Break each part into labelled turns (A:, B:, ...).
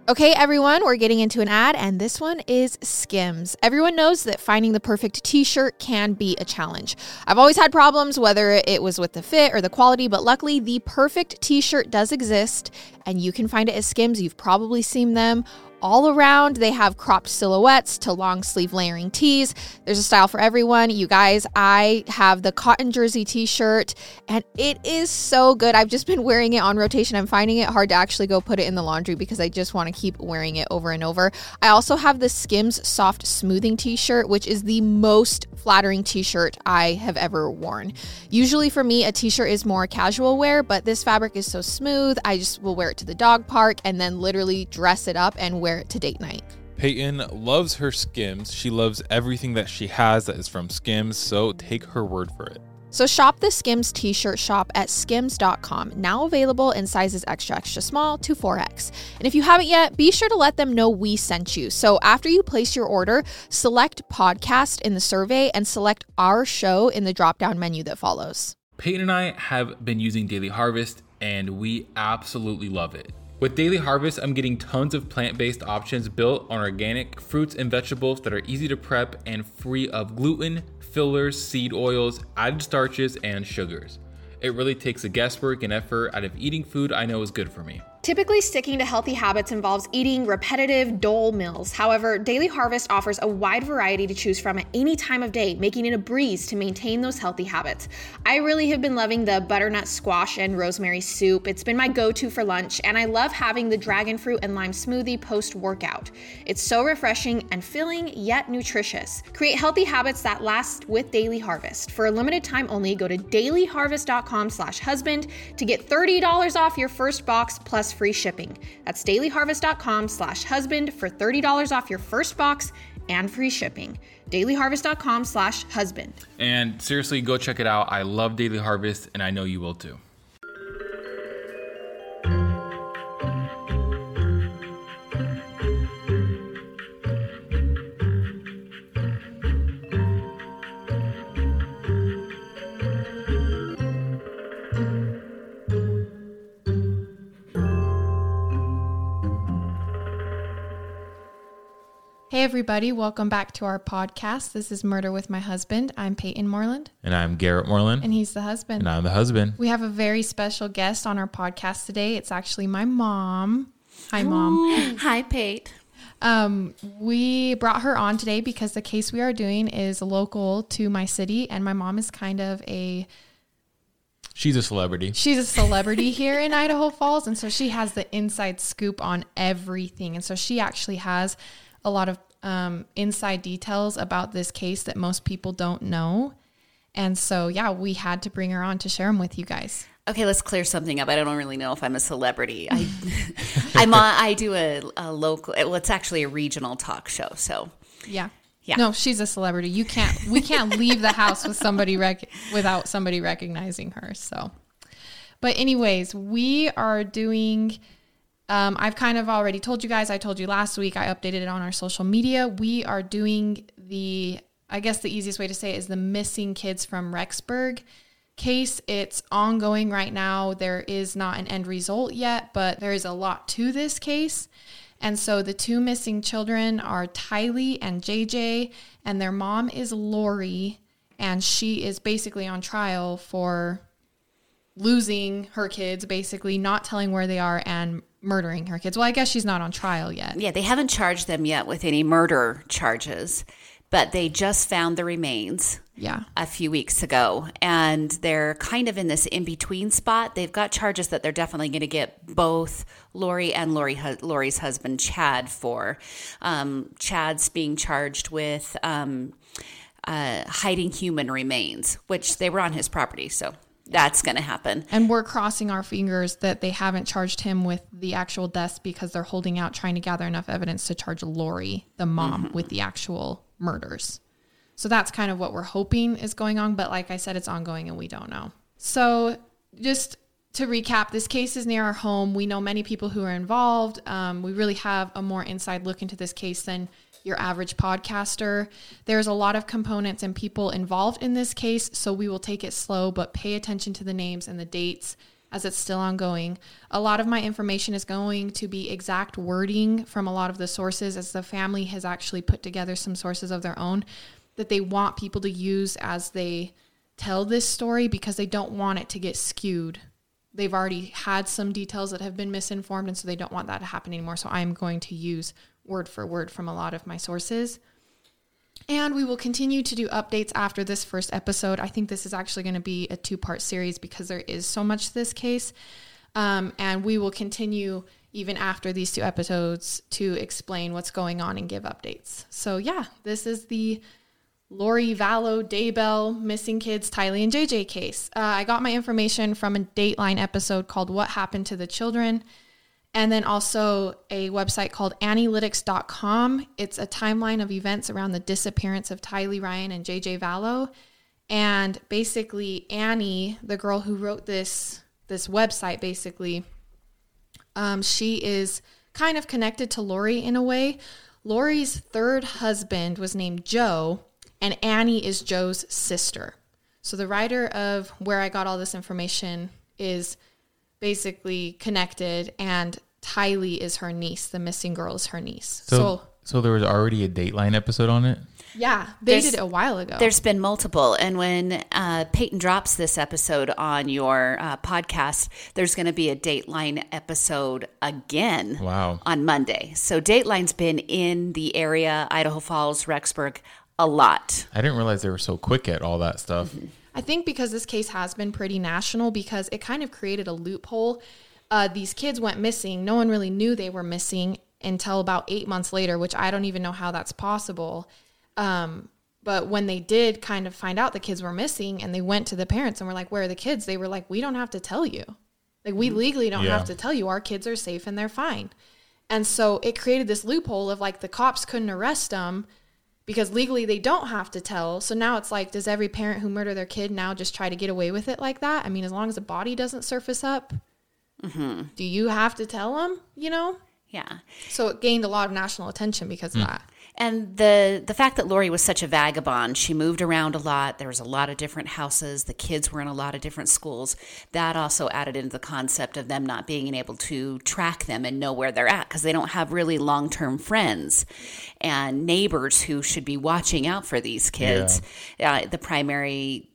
A: Okay, everyone, we're getting into an ad, and this one is Skims. Everyone knows that finding the perfect t-shirt can be a challenge. I've always had problems, whether it was with the fit or the quality, but luckily the perfect t-shirt does exist, and you can find it at Skims. You've probably seen them all around. They have cropped silhouettes to long sleeve layering tees. There's a style for everyone. You guys, I have the cotton jersey t-shirt and it is so good. I've just been wearing it on rotation. I'm finding it hard to actually go put it in the laundry because I just want to keep wearing it over and over. I also have the Skims soft smoothing t-shirt, which is the most flattering t-shirt I have ever worn. Usually for me, a t-shirt is more casual wear, but this fabric is so smooth. I just will wear it to the dog park and then literally dress it up and wear it to date night.
B: Peyton loves her Skims. She loves everything that she has that is from Skims, so take her word for it.
A: So shop the Skims t-shirt shop at skims.com, now available in sizes extra small to 4X. And if you haven't yet, be sure to let them know we sent you. So after you place your order, select podcast in the survey and select our show in the drop-down menu that follows.
C: Peyton and I have been using Daily Harvest and we absolutely love it. With Daily Harvest, I'm getting tons of plant-based options built on organic fruits and vegetables that are easy to prep and free of gluten, fillers, seed oils, added starches, and sugars. It really takes the guesswork and effort out of eating food I know is good for me.
A: Typically, sticking to healthy habits involves eating repetitive, dull meals. However, Daily Harvest offers a wide variety to choose from at any time of day, making it a breeze to maintain those healthy habits. I really have been loving the butternut squash and rosemary soup. It's been my go-to for lunch, and I love having the dragon fruit and lime smoothie post-workout. It's so refreshing and filling, yet nutritious. Create healthy habits that last with Daily Harvest. For a limited time only, go to dailyharvest.com/husband to get $30 off your first box plus free shipping. That's dailyharvest.com/husband for $30 off your first box and free shipping. dailyharvest.com/husband.
C: And seriously, go check it out. I love Daily Harvest and I know you will too.
D: Hey everybody, welcome back to our podcast. This is Murder with My Husband. I'm Peyton Moreland.
B: And I'm Garrett Moreland.
D: And he's the husband.
B: And I'm the husband.
D: We have a very special guest on our podcast today. It's actually my mom. Hi, Mom.
E: Hi, Pate.
D: We brought her on today because the case we are doing is local to my city, and my mom is kind of
B: She's a celebrity.
D: She's a celebrity here in Idaho Falls, and so she has the inside scoop on everything. And so she actually has a lot of inside details about this case that most people don't know. And so, yeah, we had to bring her on to share them with you guys.
E: Okay, let's clear something up. I don't really know if I'm a celebrity. I do a local, well, it's actually a regional talk show. So
D: yeah.
E: Yeah.
D: No, she's a celebrity. We can't leave the house with somebody without somebody recognizing her. So, but anyways, we are doing, I've kind of already told you guys, I told you last week, I updated it on our social media. We are doing I guess the easiest way to say it is the missing kids from Rexburg case. It's ongoing right now. There is not an end result yet, but there is a lot to this case. And so the two missing children are Tylee and JJ, and their mom is Lori, and she is basically on trial for losing her kids, basically not telling where they are and murdering her kids. Well, I guess she's not on trial yet.
E: Yeah, they haven't charged them yet with any murder charges, but they just found the remains a few weeks ago, and they're kind of in this in-between spot. They've got charges that they're definitely going to get both Lori and Lori's husband, Chad, for. Chad's being charged with hiding human remains, which they were on his property, so that's going to happen.
D: And we're crossing our fingers that they haven't charged him with the actual deaths because they're holding out trying to gather enough evidence to charge Lori, the mom, with the actual murders. So that's kind of what we're hoping is going on. But like I said, it's ongoing and we don't know. So just to recap, this case is near our home. We know many people who are involved. We really have a more inside look into this case than your average podcaster. There's a lot of components and people involved in this case, so we will take it slow, but pay attention to the names and the dates as it's still ongoing. A lot of my information is going to be exact wording from a lot of the sources, as the family has actually put together some sources of their own that they want people to use as they tell this story, because they don't want it to get skewed. They've already had some details that have been misinformed, and so they don't want that to happen anymore. So I'm going to use word for word from a lot of my sources. And we will continue to do updates after this first episode. I think this is actually going to be a 2-part series because there is so much to this case. And we will continue even after these 2 episodes to explain what's going on and give updates. So yeah, this is the Lori Vallow, Daybell, missing kids, Tylee and JJ case. I got my information from a Dateline episode called What Happened to the Children. And then also a website called Annielytics.com. It's a timeline of events around the disappearance of Tylee Ryan and JJ Vallow. And basically Annie, the girl who wrote this website, basically, she is kind of connected to Lori in a way. Lori's third husband was named Joe, and Annie is Joe's sister. So the writer of Where I Got All This Information is basically connected, and Tylee is her niece. The missing girl is her niece.
C: So there was already a Dateline episode on it?
D: Yeah, they did it a while ago.
E: There's been multiple. And when Peyton drops this episode on your podcast, there's going to be a Dateline episode again on Monday. So Dateline's been in the area, Idaho Falls, Rexburg, a lot.
C: I didn't realize they were so quick at all that stuff.
D: Mm-hmm. I think because this case has been pretty national, because it kind of created a loophole. These kids went missing. No one really knew they were missing until about 8 months later, which I don't even know how that's possible. But when they did kind of find out the kids were missing, and they went to the parents and were like, where are the kids? They were like, we don't have to tell you. Like, we legally don't have to tell you. Our kids are safe and they're fine. And so it created this loophole of like the cops couldn't arrest them because legally they don't have to tell. So now it's like, does every parent who murdered their kid now just try to get away with it like that? I mean, as long as the body doesn't surface up, do you have to tell them, you know?
E: Yeah.
D: So it gained a lot of national attention because of that.
E: And the fact that Lori was such a vagabond, she moved around a lot. There was a lot of different houses. The kids were in a lot of different schools. That also added into the concept of them not being able to track them and know where they're at, because they don't have really long-term friends and neighbors who should be watching out for these kids. The primary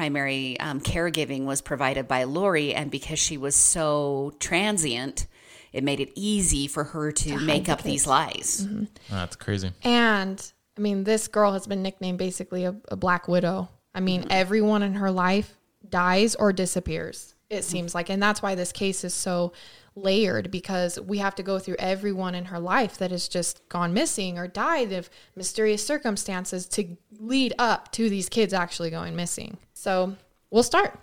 E: caregiving was provided by Lori, and because she was so transient, it made it easy for her to make up these lies.
C: Oh, that's crazy.
D: And I mean, this girl has been nicknamed basically a black widow. I mean, everyone in her life dies or disappears, it seems like. And that's why this case is so layered, because we have to go through everyone in her life that has just gone missing or died of mysterious circumstances to lead up to these kids actually going missing. So we'll start.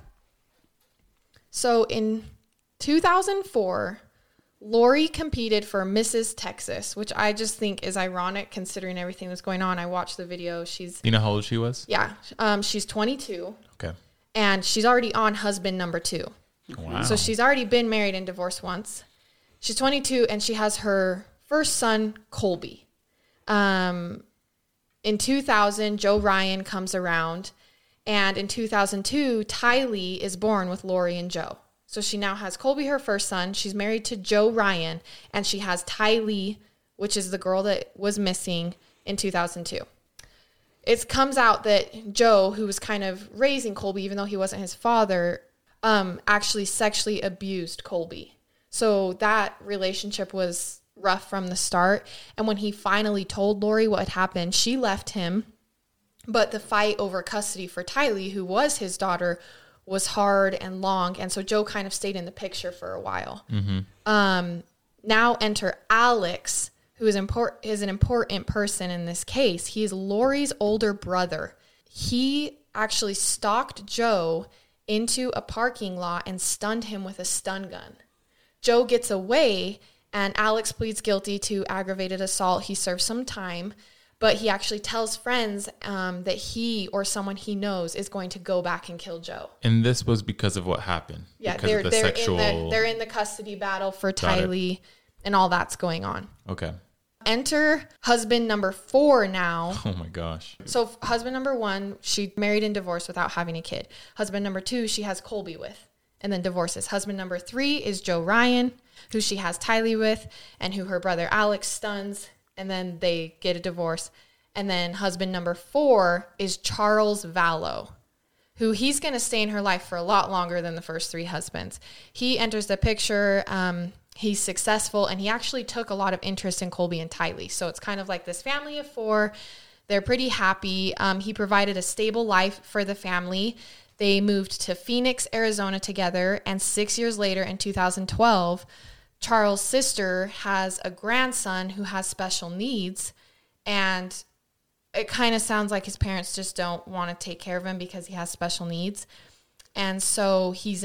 D: So in 2004, Lori competed for Mrs. Texas, which I just think is ironic considering everything that's going on. I watched the video.
C: Do you know how old she was?
D: Yeah. She's 22.
C: Okay.
D: And she's already on husband number 2.
C: Wow.
D: So she's already been married and divorced once. She's 22, and she has her first son, Colby. In 2000, Joe Ryan comes around. And in 2002, Tylee is born with Lori and Joe. So she now has Colby, her first son. She's married to Joe Ryan, and she has Tylee, which is the girl that was missing in 2002. It comes out that Joe, who was kind of raising Colby, even though he wasn't his father, actually sexually abused Colby. So that relationship was rough from the start. And when he finally told Lori what had happened, she left him. But the fight over custody for Tylee, who was his daughter, was hard and long, and so Joe kind of stayed in the picture for a while. Now enter Alex, who is an important person in this case. He is Lori's older brother. He actually stalked Joe into a parking lot and stunned him with a stun gun. Joe gets away, and Alex pleads guilty to aggravated assault. He serves some time, but he actually tells friends that he or someone he knows is going to go back and kill Joe.
C: And this was because of what happened?
D: Yeah,
C: because of the sexual...
D: they're in the custody battle for Tylee, and all that's going on.
C: Okay.
D: Enter husband number 4 now.
C: Oh my gosh.
D: So husband number 1, she married and divorced without having a kid. Husband number 2, she has Colby with. and then divorces. Husband number 3 is Joe Ryan, who she has Tylee with, and who her brother Alex stuns, and then they get a divorce. And then husband number 4 is Charles Vallow, who he's going to stay in her life for a lot longer than the first 3 husbands. He enters the picture. He's successful, and he actually took a lot of interest in Colby and Tylee. So it's kind of like this family of 4. They're pretty happy. He provided a stable life for the family. They moved to Phoenix, Arizona together, and 6 years later in 2012, Charles' sister has a grandson who has special needs, and it kind of sounds like his parents just don't want to take care of him because he has special needs. And so he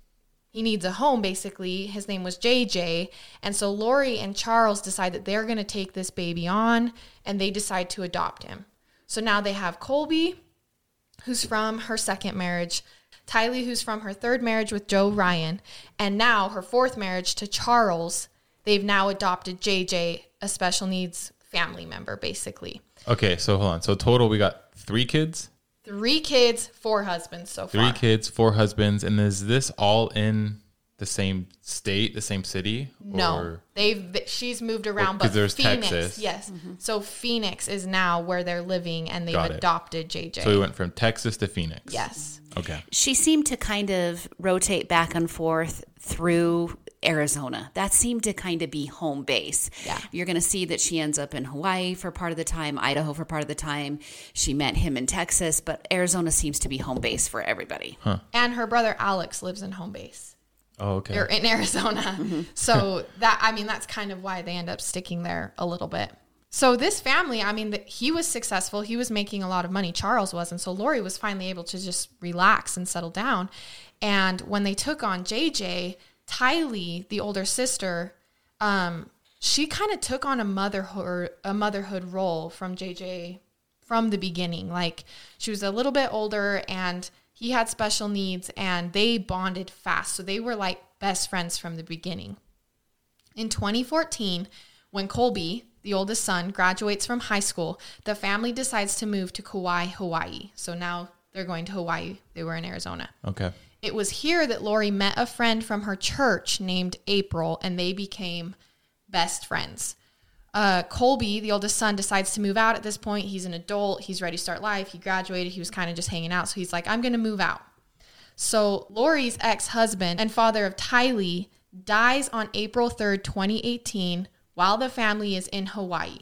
D: needs a home, basically. His name was JJ. And so Lori and Charles decide that they're going to take this baby on, and they decide to adopt him. So now they have Colby, who's from her second marriage, Tylee, who's from her third marriage with Joe Ryan, and now her fourth marriage to Charles. They've now adopted JJ, a special needs family member, basically.
B: Okay, so hold on. So total, we got 3 kids?
D: 3 kids, 4 husbands so far.
B: 3 kids, 4 husbands. And is this all in the same state, the same city?
D: No, she's moved around, but
B: there's
D: Phoenix,
B: Texas.
D: yes. Mm-hmm. So Phoenix is now where they're living, and they've adopted JJ.
B: So we went from Texas to Phoenix.
D: Yes.
B: Okay.
E: She seemed to kind of rotate back and forth through Arizona. That seemed to kind of be home base.
D: Yeah.
E: You're going to see that she ends up in Hawaii for part of the time, Idaho for part of the time. She met him in Texas, but Arizona seems to be home base for everybody.
B: Huh.
D: And her brother Alex lives in home base.
B: Oh, okay.
D: Or in Arizona. Mm-hmm. So that's kind of why they end up sticking there a little bit. So this family, he was successful. He was making a lot of money. Charles was. And so Lori was finally able to just relax and settle down. And when they took on JJ, Tylee, the older sister, she kind of took on a motherhood role from JJ from the beginning. Like, she was a little bit older, and he had special needs, and they bonded fast. So they were like best friends from the beginning. In 2014, when Colby, the oldest son, graduates from high school, the family decides to move to Kauai, Hawaii. So now they're going to Hawaii. They were in Arizona.
B: Okay.
D: It was here that Lori met a friend from her church named April, and they became best friends. Colby, the oldest son, decides to move out at this point. He's an adult. He's ready to start life. He graduated. He was kind of just hanging out. So he's like, I'm going to move out. So Lori's ex-husband and father of Tylee dies on April 3rd, 2018, while the family is in Hawaii.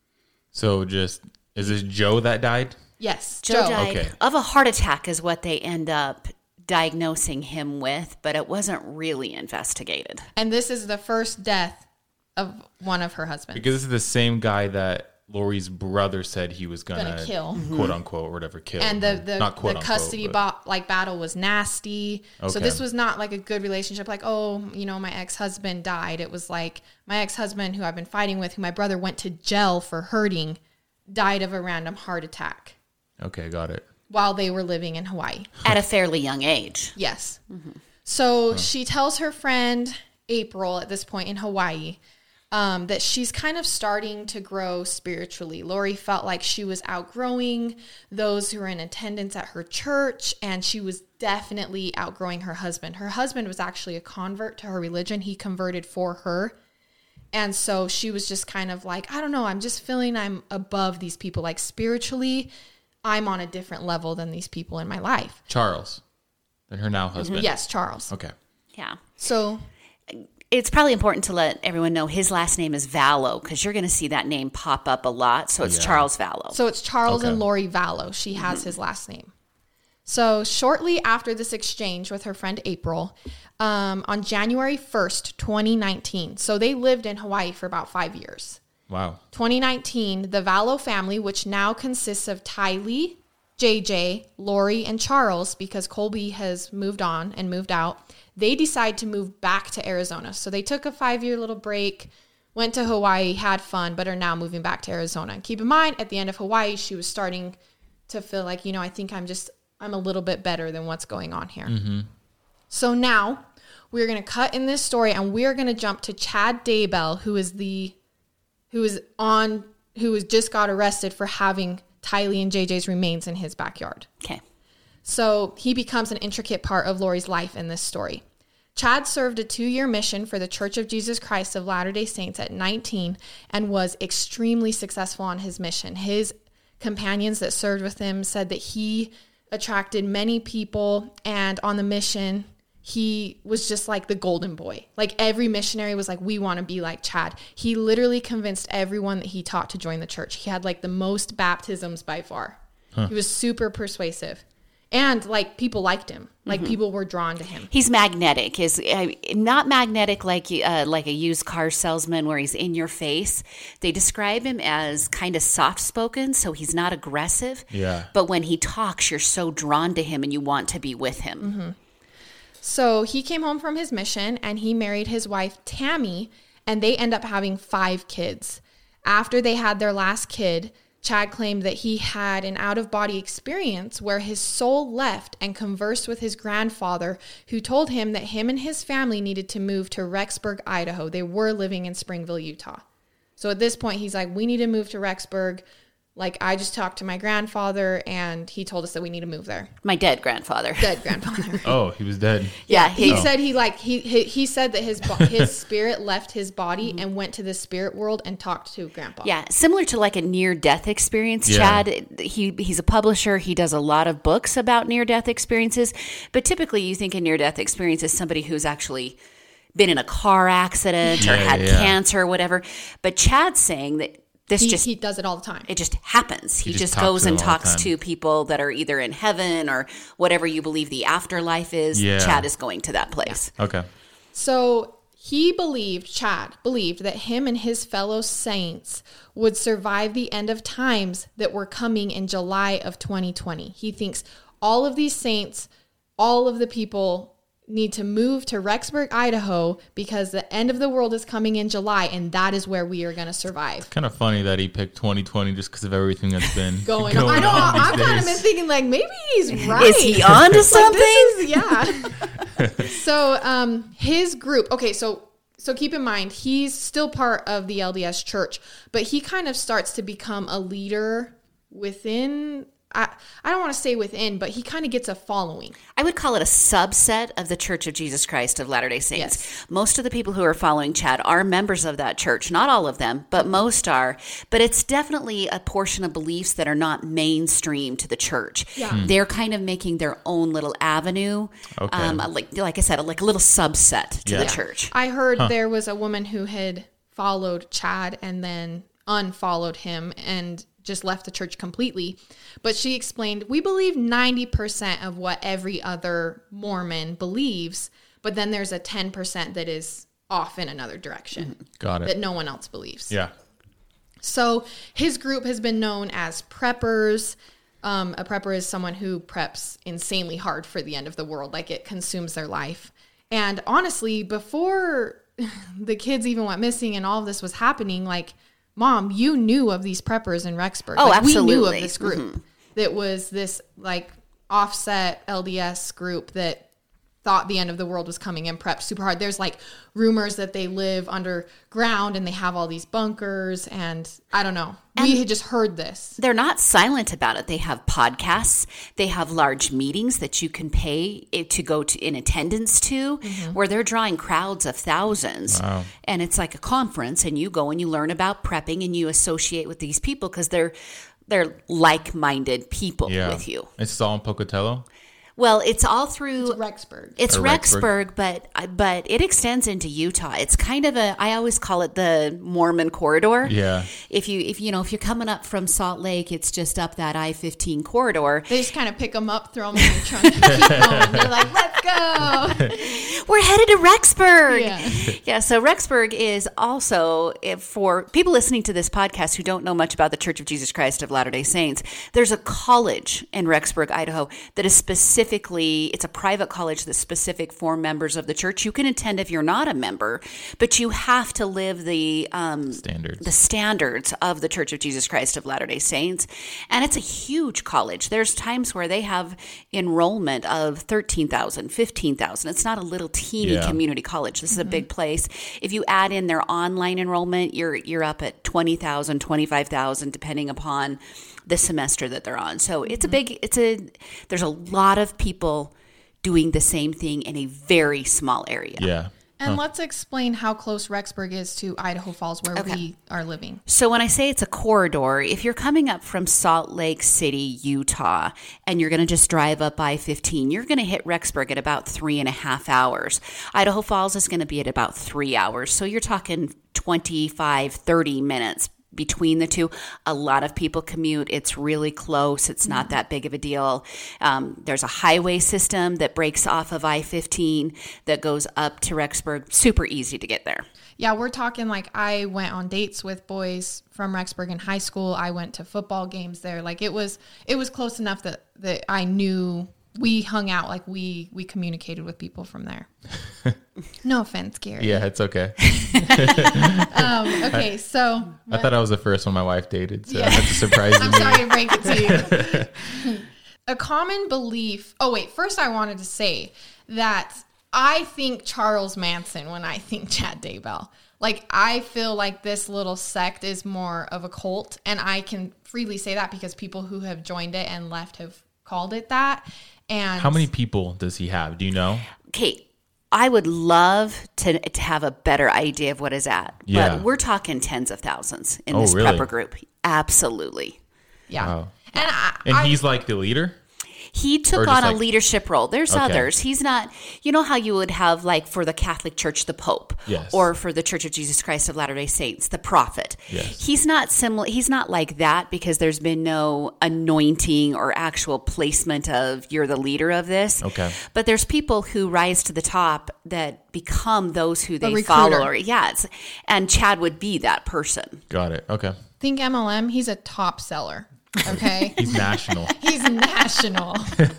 B: So is this Joe that died?
D: Yes,
E: Joe died of a heart attack is what they end up diagnosing him with, but it wasn't really investigated.
D: And this is the first death of one of her husbands.
B: Because this is the same guy that Lori's brother said he was gonna
D: kill,
B: quote unquote, or whatever, kill.
D: And the custody
B: but
D: battle was nasty. Okay. So this was not like a good relationship. Like, my ex-husband died. It was like my ex-husband, who I've been fighting with, who my brother went to jail for hurting, died of a random heart attack.
B: Okay, got it.
D: While they were living in Hawaii.
E: At a fairly young age.
D: Yes. Mm-hmm. So she tells her friend April at this point in Hawaii that she's kind of starting to grow spiritually. Lori felt like she was outgrowing those who were in attendance at her church, and she was definitely outgrowing her husband. Her husband was actually a convert to her religion. He converted for her. And so she was just kind of like, I don't know, I'm just feeling I'm above these people. Like, spiritually, I'm on a different level than these people in my life.
B: Charles, and her now husband.
D: Yes, Charles.
B: Okay.
E: Yeah.
D: So
E: it's probably important to let everyone know his last name is Vallow, because you're going to see that name pop up a lot. So it's Charles Vallow.
D: So it's Charles and Lori Vallow. She has his last name. So shortly after this exchange with her friend April, on January 1st, 2019, so they lived in Hawaii for about 5 years.
B: Wow.
D: 2019, the Vallow family, which now consists of Tylee, JJ, Lori, and Charles, because Colby has moved on and moved out, they decide to move back to Arizona. So they took a 5-year little break, went to Hawaii, had fun, but are now moving back to Arizona. And keep in mind, at the end of Hawaii, she was starting to feel like, I think I'm a little bit better than what's going on here. Mm-hmm. So now we're going to cut in this story, and we're going to jump to Chad Daybell, who just got arrested for having Tylee and JJ's remains in his backyard.
E: Okay.
D: So he becomes an intricate part of Lori's life in this story. Chad served a 2-year mission for the Church of Jesus Christ of Latter-day Saints at 19 and was extremely successful on his mission. His companions that served with him said that he attracted many people, and on the mission, he was just like the golden boy. Like every missionary was like, we want to be like Chad. He literally convinced everyone that he taught to join the church. He had like the most baptisms by far. He was super persuasive. And like people liked him, like people were drawn to him.
E: He's magnetic. Is not magnetic like a used car salesman where he's in your face. They describe him as kind of soft spoken, so he's not aggressive.
B: Yeah.
E: But when he talks, you're so drawn to him and you want to be with him.
D: So he came home from his mission and he married his wife Tammy, and they end up having 5 kids. After they had their last kid, Chad claimed that he had an out-of-body experience where his soul left and conversed with his grandfather, who told him that him and his family needed to move to Rexburg, Idaho. They were living in Springville, Utah. So at this point, he's like, we need to move to Rexburg. Like, I just talked to my grandfather, and he told us that we need to move there.
E: My dead grandfather.
D: Dead grandfather.
B: Oh, he was dead.
E: Yeah,
D: he said he said that his spirit left his body and went to the spirit world and talked to Grandpa.
E: Yeah, similar to like a near-death experience.
B: Yeah.
E: Chad, he's a publisher. He does a lot of books about near-death experiences. But typically you think a near-death experience is somebody who's actually been in a car accident or had cancer or whatever. But Chad's saying that he
D: does it all the time.
E: It just happens. He just goes and talks to people that are either in heaven or whatever you believe the afterlife is.
B: Yeah.
E: Chad is going to that place.
B: Yeah. Okay.
D: So Chad believed that him and his fellow saints would survive the end of times that were coming in July of 2020. He thinks all of these saints, all of the people need to move to Rexburg, Idaho, because the end of the world is coming in July, and that is where we are going to survive.
B: Kind of funny that he picked 2020 just because of everything that's been
D: going on. I know. I've kind of been thinking, like, maybe he's right.
E: Is he on to something?
D: So his group, okay, so keep in mind, he's still part of the LDS Church, but he kind of starts to become a leader within... I don't want to say within, but he kind of gets a following.
E: I would call it a subset of the Church of Jesus Christ of Latter-day Saints.
D: Yes.
E: Most of the people who are following Chad are members of that church. Not all of them, but most are. But it's definitely a portion of beliefs that are not mainstream to the church.
D: Yeah.
E: They're kind of making their own little avenue.
B: Okay.
E: Like I said, like a little subset to the church.
D: I heard there was a woman who had followed Chad and then unfollowed him and just left the church completely. But she explained, we believe 90% of what every other Mormon believes, but then there's a 10% that is off in another direction.
B: Got it.
D: That no one else believes.
B: Yeah.
D: So his group has been known as preppers. A prepper is someone who preps insanely hard for the end of the world, like it consumes their life. And honestly, before the kids even went missing and all of this was happening, like, Mom, you knew of these preppers in Rexburg.
E: Oh,
D: like,
E: absolutely.
D: We knew of this group that was this like offset LDS group that thought the end of the world was coming and prepped super hard. There's like rumors that they live underground and they have all these bunkers, and I don't know. We had just heard this.
E: They're not silent about it. They have podcasts. They have large meetings that you can pay to go to in attendance to, where they're drawing crowds of thousands.
B: Wow.
E: And it's like a conference, and you go and you learn about prepping and you associate with these people because they're like-minded people with you.
B: It's all in Pocatello?
E: Well, it's all through
D: Rexburg.
E: It's
B: Or
E: Rexburg, but it extends into Utah. It's kind of I always call it the Mormon corridor.
B: Yeah.
E: If you're coming up from Salt Lake, it's just up that I-15 corridor.
D: They just kind of pick them up, throw them in the trunk, and keep going. They're like, let's go.
E: We're headed to Rexburg.
D: Yeah.
E: Yeah, so Rexburg is also, for people listening to this podcast who don't know much about the Church of Jesus Christ of Latter-day Saints, there's a college in Rexburg, Idaho that is it's a private college that's specific for members of the church. You can attend if you're not a member, but you have to live the standards of the Church of Jesus Christ of Latter-day Saints. And it's a huge college. There's times where they have enrollment of 13,000, 15,000. It's not a little teeny community college. This is a big place. If you add in their online enrollment, you're up at 20,000, 25,000, depending upon the semester that they're on. So it's there's a lot of people doing the same thing in a very small area.
B: Yeah.
D: And let's explain how close Rexburg is to Idaho Falls, where we are living.
E: So when I say it's a corridor, if you're coming up from Salt Lake City, Utah, and you're going to just drive up I-15, you're going to hit Rexburg at about 3.5 hours. Idaho Falls is going to be at about 3 hours. So you're talking 25, 30 minutes between the two. A lot of people commute. It's really close. It's not that big of a deal. There's a highway system that breaks off of I-15 that goes up to Rexburg. Super easy to get there.
D: Yeah, we're talking like I went on dates with boys from Rexburg in high school. I went to football games there. Like it was close enough that I knew we hung out. Like we communicated with people from there. No offense, Gary.
B: Yeah, it's okay.
D: Okay, so
B: I thought I was the first one my wife dated, so
D: Yeah.
B: that's a surprise to
D: I'm
B: me.
D: sorry to break it to you. A common belief. Oh, wait. First, I wanted to say that I think Charles Manson when I think Chad Daybell. Like, I feel like this little sect is more of a cult, and I can freely say that because people who have joined it and left have called it that. And
B: How many people does he have? Do you know?
E: Okay, I would love to have a better idea of what is at.
B: Yeah.
E: But we're talking tens of thousands in
B: Oh,
E: this
B: really?
E: prepper group. Absolutely.
D: Yeah.
B: Wow.
D: And
B: He's like the leader?
E: He
B: Or
E: took
B: just
E: on a
B: like-
E: leadership role. There's
B: Okay.
E: others. He's not, you know how you would have like for the Catholic Church, the Pope,
B: Yes.
E: or for the Church of Jesus Christ of Latter-day Saints, the prophet.
B: Yes.
E: He's not similar. He's not like that because there's been no anointing or actual placement of you're the leader of this.
B: Okay.
E: But there's people who rise to the top that become those who they
D: recruiter.
E: follow. And Chad would be that person.
B: Got it. Okay.
D: think MLM, he's a top seller. Okay.
B: He's national.
D: He's national.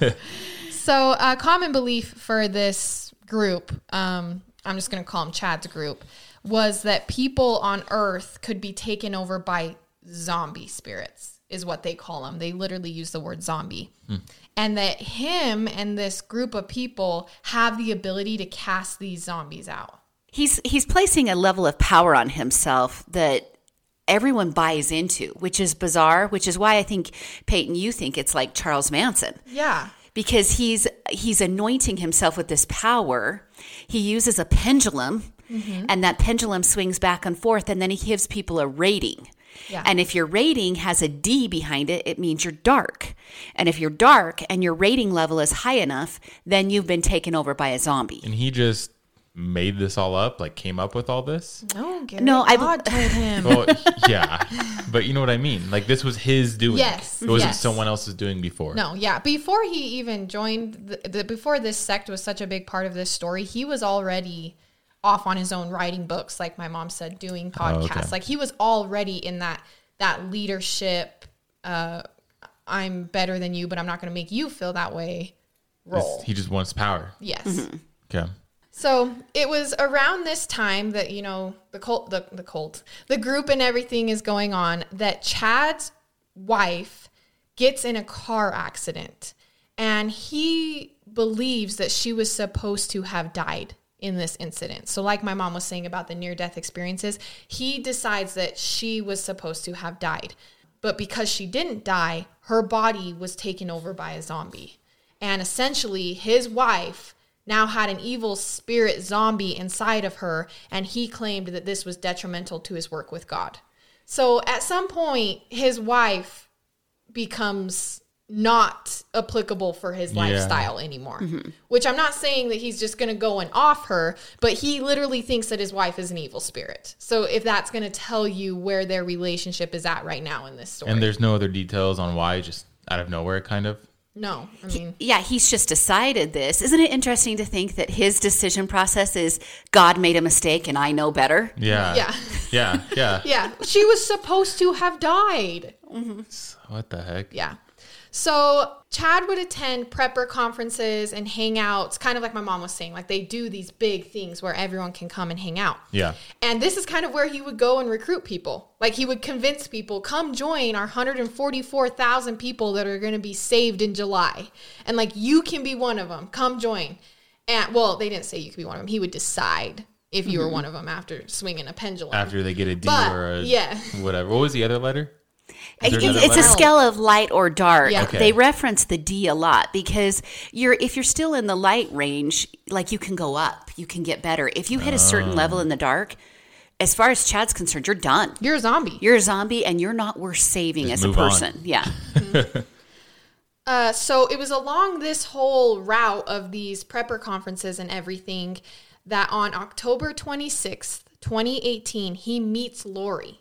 D: So a common belief for this group, I'm just going to call him Chad's group, was that people on Earth could be taken over by zombie spirits, is what they call them. They literally use the word zombie. And that him and this group of people have the ability to cast these zombies out.
E: He's placing a level of power on himself that everyone buys into, which is bizarre, which is why I think, Peyton, you think it's like Charles Manson.
D: Yeah.
E: Because he's anointing himself with this power. He uses a pendulum, and that pendulum swings back and forth, and then he gives people a rating.
D: Yeah.
E: And if your rating has a D behind it, it means you're dark. And if you're dark and your rating level is high enough, then you've been taken over by a zombie.
B: And he just made this all up, like came up with all this?
D: No, Gary,
E: No, I-
D: God told him.
B: Well, yeah. But you know what I mean? Like this was his doing.
D: Yes,
B: It wasn't
D: yes.
B: someone else's doing before.
D: No, yeah. Before he even joined, before this sect was such a big part of this story, he was already off on his own writing books, like my mom said, doing podcasts.
B: okay.
D: Like he was already in that leadership, I'm better than you, but I'm not going to make you feel that way role.
B: He just wants power.
D: Yes.
B: Okay.
D: So it was around this time that, you know, the group and everything is going on, that Chad's wife gets in a car accident, and he believes that she was supposed to have died in this incident. So like my mom was saying about the near-death experiences, he decides that she was supposed to have died. But because she didn't die, her body was taken over by a zombie. And essentially his wife now had an evil spirit zombie inside of her, and he claimed that this was detrimental to his work with God. So at some point, his wife becomes not applicable for his lifestyle anymore, which I'm not saying that he's just going to go and off her, but he literally thinks that his wife is an evil spirit. So if that's going to tell you where their relationship is at right now in this story.
B: And there's no other details on why, just out of nowhere, kind of.
D: No, I mean,
E: Yeah, he's just decided this. Isn't it interesting to think that his decision process is God made a mistake and I know better?
B: Yeah.
D: yeah.
B: Yeah. Yeah.
D: Yeah, she was supposed to have died.
B: What the heck?
D: Yeah. So Chad would attend prepper conferences and hangouts, kind of like my mom was saying, like they do these big things where everyone can come and hang out.
B: Yeah.
D: And this is kind of where he would go and recruit people. Like he would convince people, come join our 144,000 people that are going to be saved in July. And like, you can be one of them. Come join. And well, they didn't say you could be one of them. He would decide if you were one of them after swinging a pendulum.
B: After they get a D
D: But,
B: or a
D: yeah.
B: whatever. What was the other letter?
E: It's a scale of light or dark.
A: Yeah.
B: Okay.
E: They reference the D a lot because if you're still in the light range, like you can go up, you can get better. If you hit a certain level in the dark, as far as Chad's concerned, you're done.
D: You're a zombie.
E: You're a zombie, and you're not worth saving
B: Just
E: as a
B: move on.
E: person. Yeah.
D: So it was along this whole route of these prepper conferences and everything that on October 26th, 2018, he meets Lori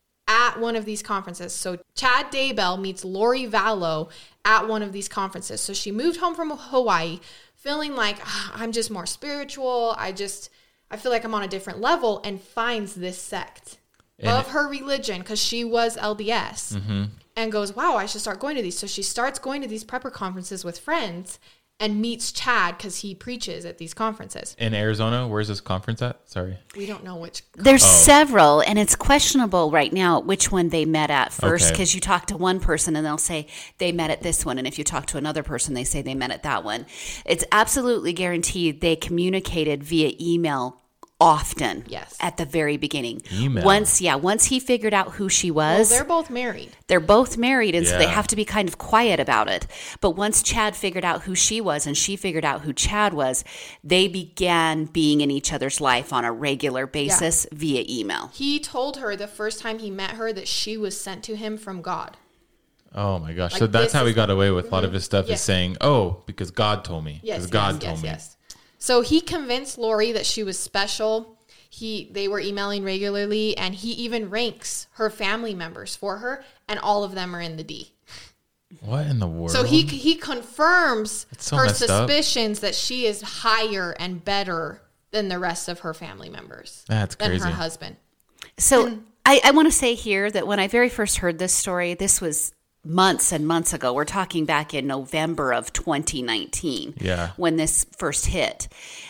D: at one of these conferences. So Chad Daybell meets Lori Vallow at one of these conferences. So she moved home from Hawaii feeling like, I'm just more spiritual. I feel like I'm on a different level, and finds this sect of her religion because she was LDS and goes, wow, I should start going to these. So she starts going to these prepper conferences with friends and meets Chad because he preaches at these conferences.
B: In Arizona, where's this conference at? Sorry.
D: We don't know which.
E: There's several, and it's questionable right now which one they met at first, because you talk to one person and they'll say they met at this one, and if you talk to another person, they say they met at that one. It's absolutely guaranteed they communicated via email often.
D: Yes.
E: At the very beginning.
B: Email.
E: Once he figured out who she
D: Well,
E: was.
D: they're both married.
E: They're both married, and so they
B: Yeah.
E: have to be kind of quiet about it. But once Chad figured out who she was and she figured out who Chad was, they began being in each other's life on a regular basis via email.
D: He told her the first time he met her that she was sent to him from God.
B: Oh my gosh.
D: Like,
B: So that's
D: this
B: how he
D: is-
B: got away with a lot of his stuff
D: Yeah.
B: is saying, oh, because God told me.
D: Yes,
B: Because God
D: yes,
B: told me.
D: yes. So he convinced Lori that she was special. They were emailing regularly, and he even ranks her family members for her, and all of them are in the D.
B: What in the world?
D: So he confirms
B: so
D: her
B: messed up.
D: suspicions that she is higher and better than the rest of her family members.
B: That's
D: than
B: crazy.
D: her husband.
E: So I want to say here that when I very first heard this story, this was months and months ago. We're talking back in November of 2019
B: Yeah.
E: when this first hit.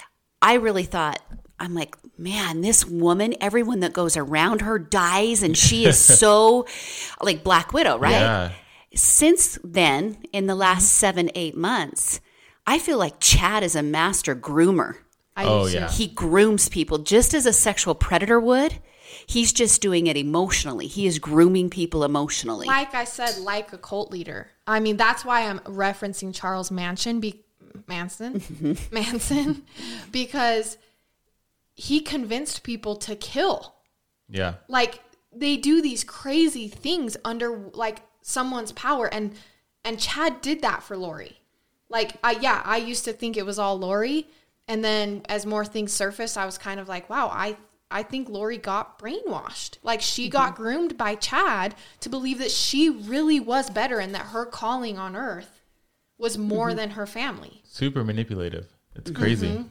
E: I really thought, I'm like, man, this woman, everyone that goes around her dies, and she is so like Black Widow, right?
B: Yeah.
E: Since then, in the last 7-8 months, I feel like Chad is a master groomer.
D: I
B: Oh,
D: do too.
B: yeah.
E: He grooms people just as a sexual predator would. He's just doing it emotionally. He is grooming people emotionally.
D: Like I said, like a cult leader. I mean, that's why I'm referencing Charles Manson, because he convinced people to kill.
B: Yeah.
D: Like, they do these crazy things under like someone's power, and Chad did that for Lori. Like, I used to think it was all Lori, and then as more things surfaced, I was kind of like, wow, I think Lori got brainwashed. Like, she got groomed by Chad to believe that she really was better and that her calling on earth was more than her family.
B: Super manipulative. It's crazy.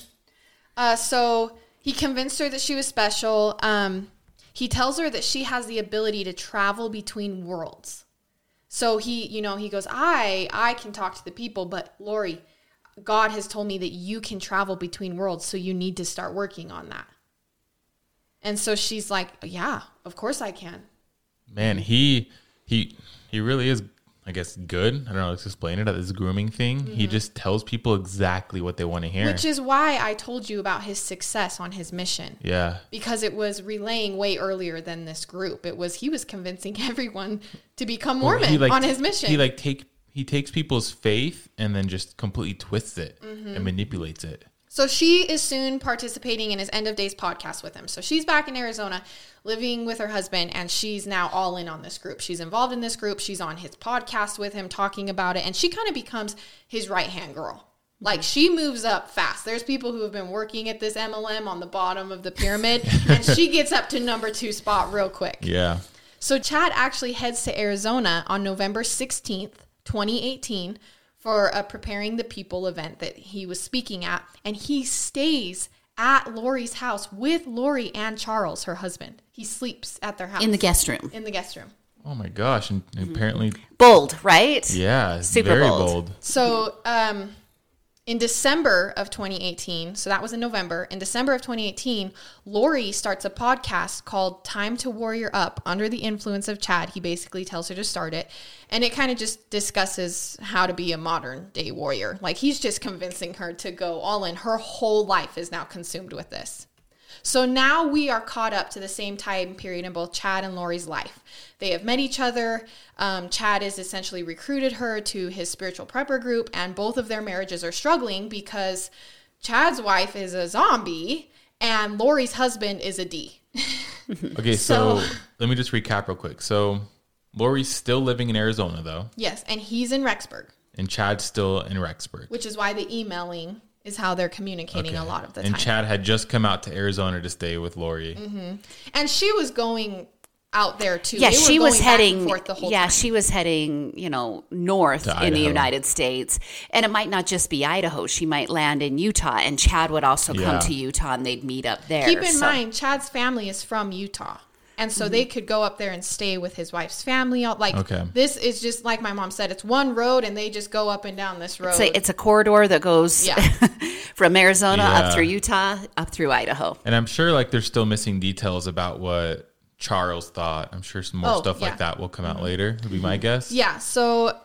D: So he convinced her that she was special. He tells her that she has the ability to travel between worlds. So he goes, I can talk to the people, but Lori, God has told me that you can travel between worlds, so you need to start working on that. And so she's like, yeah, of course I can.
B: Man, he really is, I guess, good. I don't know how to explain it. At this grooming thing, he just tells people exactly what they want to hear.
D: Which is why I told you about his success on his mission.
B: Yeah.
D: Because it was relaying way earlier than this group. He was convincing everyone to become Mormon on his mission.
B: He takes people's faith and then just completely twists it and manipulates it.
D: So she is soon participating in his End of Days podcast with him. So she's back in Arizona living with her husband, and she's now all in on this group. She's involved in this group. She's on his podcast with him talking about it, and she kind of becomes his right-hand girl. Like, she moves up fast. There's people who have been working at this MLM on the bottom of the pyramid, and she gets up to number 2 spot real quick.
B: Yeah.
D: So Chad actually heads to Arizona on November 16th, 2018, for a Preparing the People event that he was speaking at. And he stays at Lori's house with Lori and Charles, her husband. He sleeps at their house.
E: in the guest room.
D: In the guest room.
B: Oh my gosh. And apparently,
E: Bold, right?
B: yeah,
E: Super
B: very
E: bold.
B: bold.
D: So in December of 2018, so that was in November, in December of 2018, Lori starts a podcast called Time to Warrior Up under the influence of Chad. He basically tells her to start it. And it kind of just discusses how to be a modern day warrior. Like, he's just convincing her to go all in. Her whole life is now consumed with this. So now we are caught up to the same time period in both Chad and Lori's life. They have met each other. Chad has essentially recruited her to his spiritual prepper group, and both of their marriages are struggling because Chad's wife is a zombie and Lori's husband is a D.
B: Okay, so let me just recap real quick. So Lori's still living in Arizona, though.
D: Yes, and he's in Rexburg.
B: And Chad's still in Rexburg.
D: Which is why the emailing is how they're communicating a lot of the time.
B: And Chad had just come out to Arizona to stay with Lori.
D: Mm-hmm. And she was going out there too.
E: Yeah, she was heading
D: the whole time.
E: She was heading, north in the United States. And it might not just be Idaho. She might land in Utah, and Chad would also come to Utah, and they'd meet up there.
D: Keep in mind, Chad's family is from Utah. And so they could go up there and stay with his wife's family. This is just like my mom said, it's one road and they just go up and down this road.
E: It's a corridor that goes from Arizona up through Utah, up through Idaho.
B: And I'm sure there's still missing details about what Charles thought. I'm sure some more stuff like that will come out later, would be my guess.
D: Yeah. So,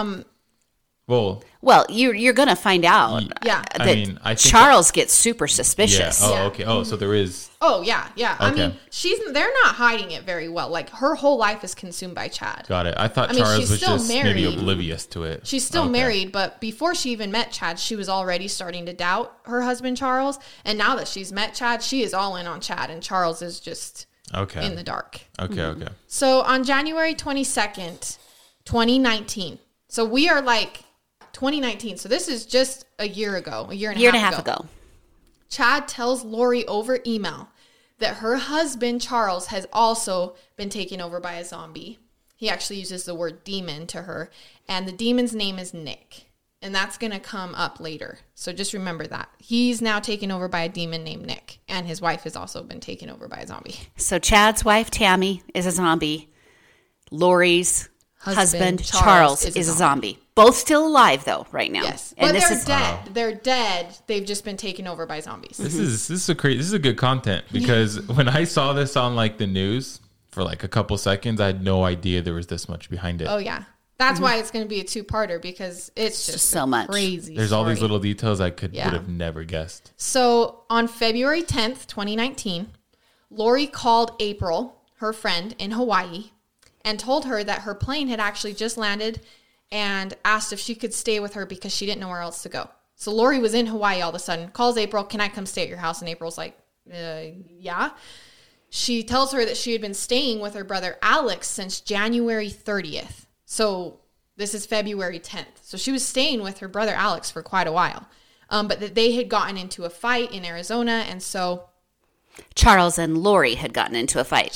E: Well, you're going to find out.
D: Yeah.
E: I think Charles gets super suspicious.
B: Yeah. Oh, okay. Oh, so there is.
D: Oh, yeah. Yeah.
B: Okay.
D: I mean, they're not hiding it very well. Her whole life is consumed by Chad.
B: Got it. I thought Charles was just maybe oblivious to it.
D: She's still married, but before she even met Chad, she was already starting to doubt her husband, Charles. And now that she's met Chad, she is all in on Chad, and Charles is just in the dark.
B: Okay, okay.
D: So on January 22nd, 2019. So we are 2019. So this is just a year ago, a year and a half ago. Chad tells Lori over email that her husband, Charles, has also been taken over by a zombie. He actually uses the word demon to her. And the demon's name is Nick. And that's going to come up later. So just remember that. He's now taken over by a demon named Nick. And his wife has also been taken over by a zombie.
E: So Chad's wife, Tammy, is a zombie. Lori's husband Charles, is a zombie. Both still alive, though, right now.
D: Yes. And but they're dead. They're dead. They've just been taken over by zombies.
B: This is a good content, because when I saw this on the news for a couple seconds, I had no idea there was this much behind it.
D: Oh, yeah. That's why it's going to be a two-parter, because it's just
E: so much
D: crazy.
B: There's all these little details I would have never guessed.
D: So on February 10th, 2019, Lori called April, her friend, in Hawaii, and told her that her plane had actually just landed and asked if she could stay with her because she didn't know where else to go. So Lori was in Hawaii all of a sudden, calls April, can I come stay at your house? And April's like, yeah. She tells her that she had been staying with her brother Alex since January 30th. So this is February 10th. So she was staying with her brother Alex for quite a while. But that they had gotten into a fight in Arizona, and so
E: Charles and Lori had gotten into a fight.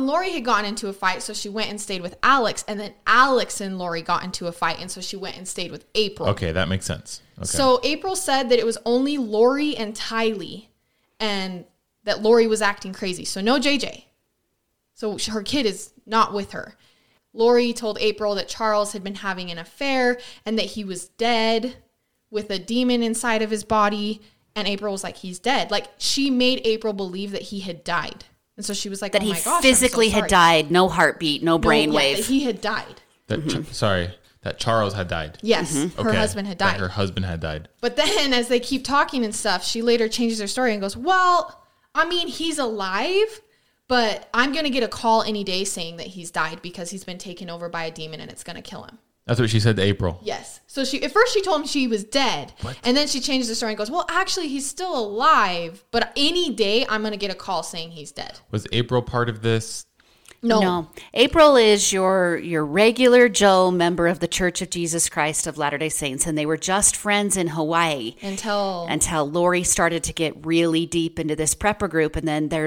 D: So she went and stayed with Alex, and then Alex and Lori got into a fight, and so she went and stayed with April.
B: Okay, that makes sense. Okay.
D: So April said that it was only Lori and Tylee, and that Lori was acting crazy. So no JJ. So her kid is not with her. Lori told April that Charles had been having an affair and that he was dead with a demon inside of his body. And April was like, he's dead. She made April believe that he had died. And so she was like,
E: that he physically had died, no heartbeat, no brainwave.
D: That he had died.
B: That Charles had died.
D: Yes, her husband had died.
B: Her husband had died.
D: But then as they keep talking and stuff, she later changes her story and goes, well, I mean, he's alive, but I'm going to get a call any day saying that he's died because he's been taken over by a demon and it's going to kill him.
B: That's what she said to April.
D: Yes. So at first she told him she was dead. What? And then she changes the story and goes, well, actually, he's still alive, but any day I'm going to get a call saying he's dead.
B: Was April part of this?
E: No. April is your regular Joe member of the Church of Jesus Christ of Latter-day Saints, and they were just friends in Hawaii. Until Lori started to get really deep into this prepper group, and then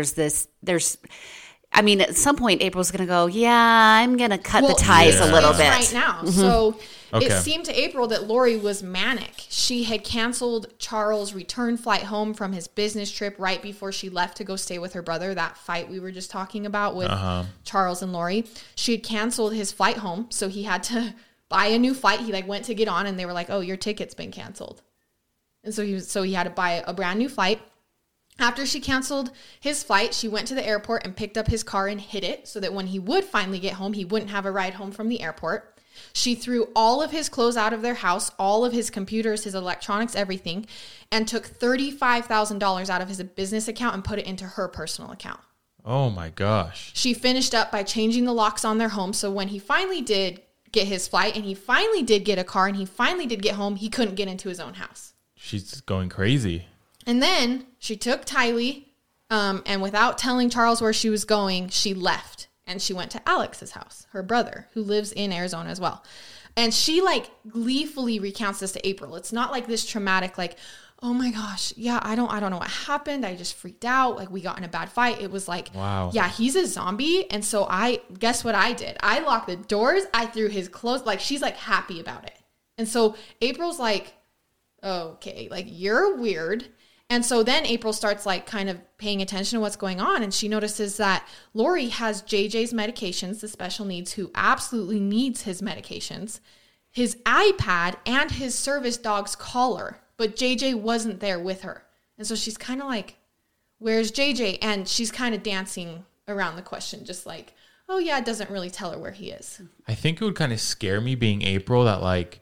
E: at some point, April's going to go, I'm going to cut the ties a little bit.
D: Right now. Mm-hmm. So it seemed to April that Lori was manic. She had canceled Charles' return flight home from his business trip right before she left to go stay with her brother, that fight we were just talking about with Charles and Lori. She had canceled his flight home, so he had to buy a new flight. He went to get on, and they were like, oh, your ticket's been canceled. And so he had to buy a brand new flight. After she canceled his flight, she went to the airport and picked up his car and hid it so that when he would finally get home, he wouldn't have a ride home from the airport. She threw all of his clothes out of their house, all of his computers, his electronics, everything, and took $35,000 out of his business account and put it into her personal account.
B: Oh my gosh.
D: She finished up by changing the locks on their home. So when he finally did get his flight and he finally did get a car and he finally did get home, he couldn't get into his own house.
B: She's going crazy.
D: And then she took Tylee, and without telling Charles where she was going, she left and she went to Alex's house, her brother, who lives in Arizona as well. And she like gleefully recounts this to April. It's not like this traumatic, like, oh my gosh, yeah, I don't know what happened. I just freaked out. Like, we got in a bad fight. It was like,
B: wow,
D: yeah, he's a zombie. And so guess what I did? I locked the doors. I threw his clothes. Like, she's like happy about it. And so April's like, okay, like, you're weird. And so then April starts like kind of paying attention to what's going on. And she notices that Lori has JJ's medications, the special needs, who absolutely needs his medications, his iPad, and his service dog's collar. But JJ wasn't there with her. And so she's kind of like, where's JJ? And she's kind of dancing around the question, just like, oh yeah, it doesn't really tell her where he is.
B: I think it would kind of scare me being April that like,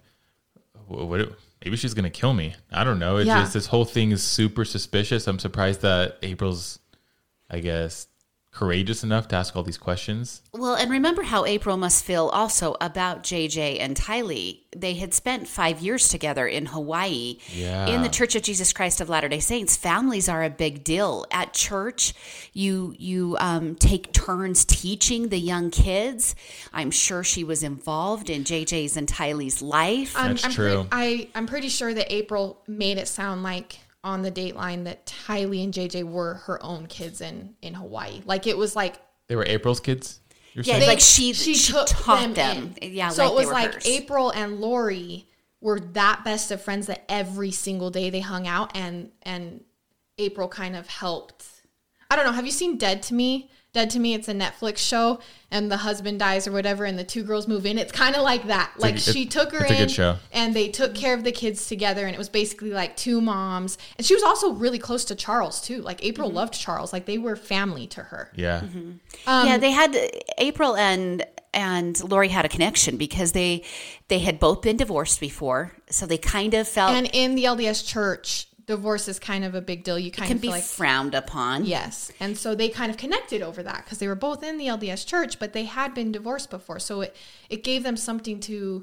B: maybe she's going to kill me. I don't know. It's just, this whole thing is super suspicious. I'm surprised that April's, I guess, courageous enough to ask all these questions.
E: Well, and remember how April must feel also about JJ and Tylee. They had spent 5 years together in Hawaii.
B: Yeah.
E: In the Church of Jesus Christ of Latter-day Saints, families are a big deal. At church, you take turns teaching the young kids. I'm sure she was involved in JJ's and Tylee's life.
B: That's true.
D: I'm pretty sure that April made it sound like on the Dateline that Tylee and JJ were her own kids in Hawaii. Like, it was like
B: they were April's kids.
E: Yeah, like she taught them. Yeah,
D: so
E: like
D: it was
E: they were
D: like
E: hers.
D: April and Lori were that best of friends that every single day they hung out, and April kind of helped. I don't know. Have you seen Dead to Me? Dead to Me, it's a Netflix show, and the husband dies or whatever, and the two girls move in. It's kind of like that. Like, she took her in,
B: a good show.
D: And they took care of the kids together, and it was basically like two moms. And she was also really close to Charles too. Like, April loved Charles. Like, they were family to her.
B: Yeah.
E: Yeah, they had April and Lori had a connection because they had both been divorced before, so they kind of felt.
D: And in the LDS church, divorce is kind of a big deal. You kind of feel like
E: frowned upon.
D: Yes. And so they kind of connected over that because they were both in the LDS church, but they had been divorced before. So it gave them something to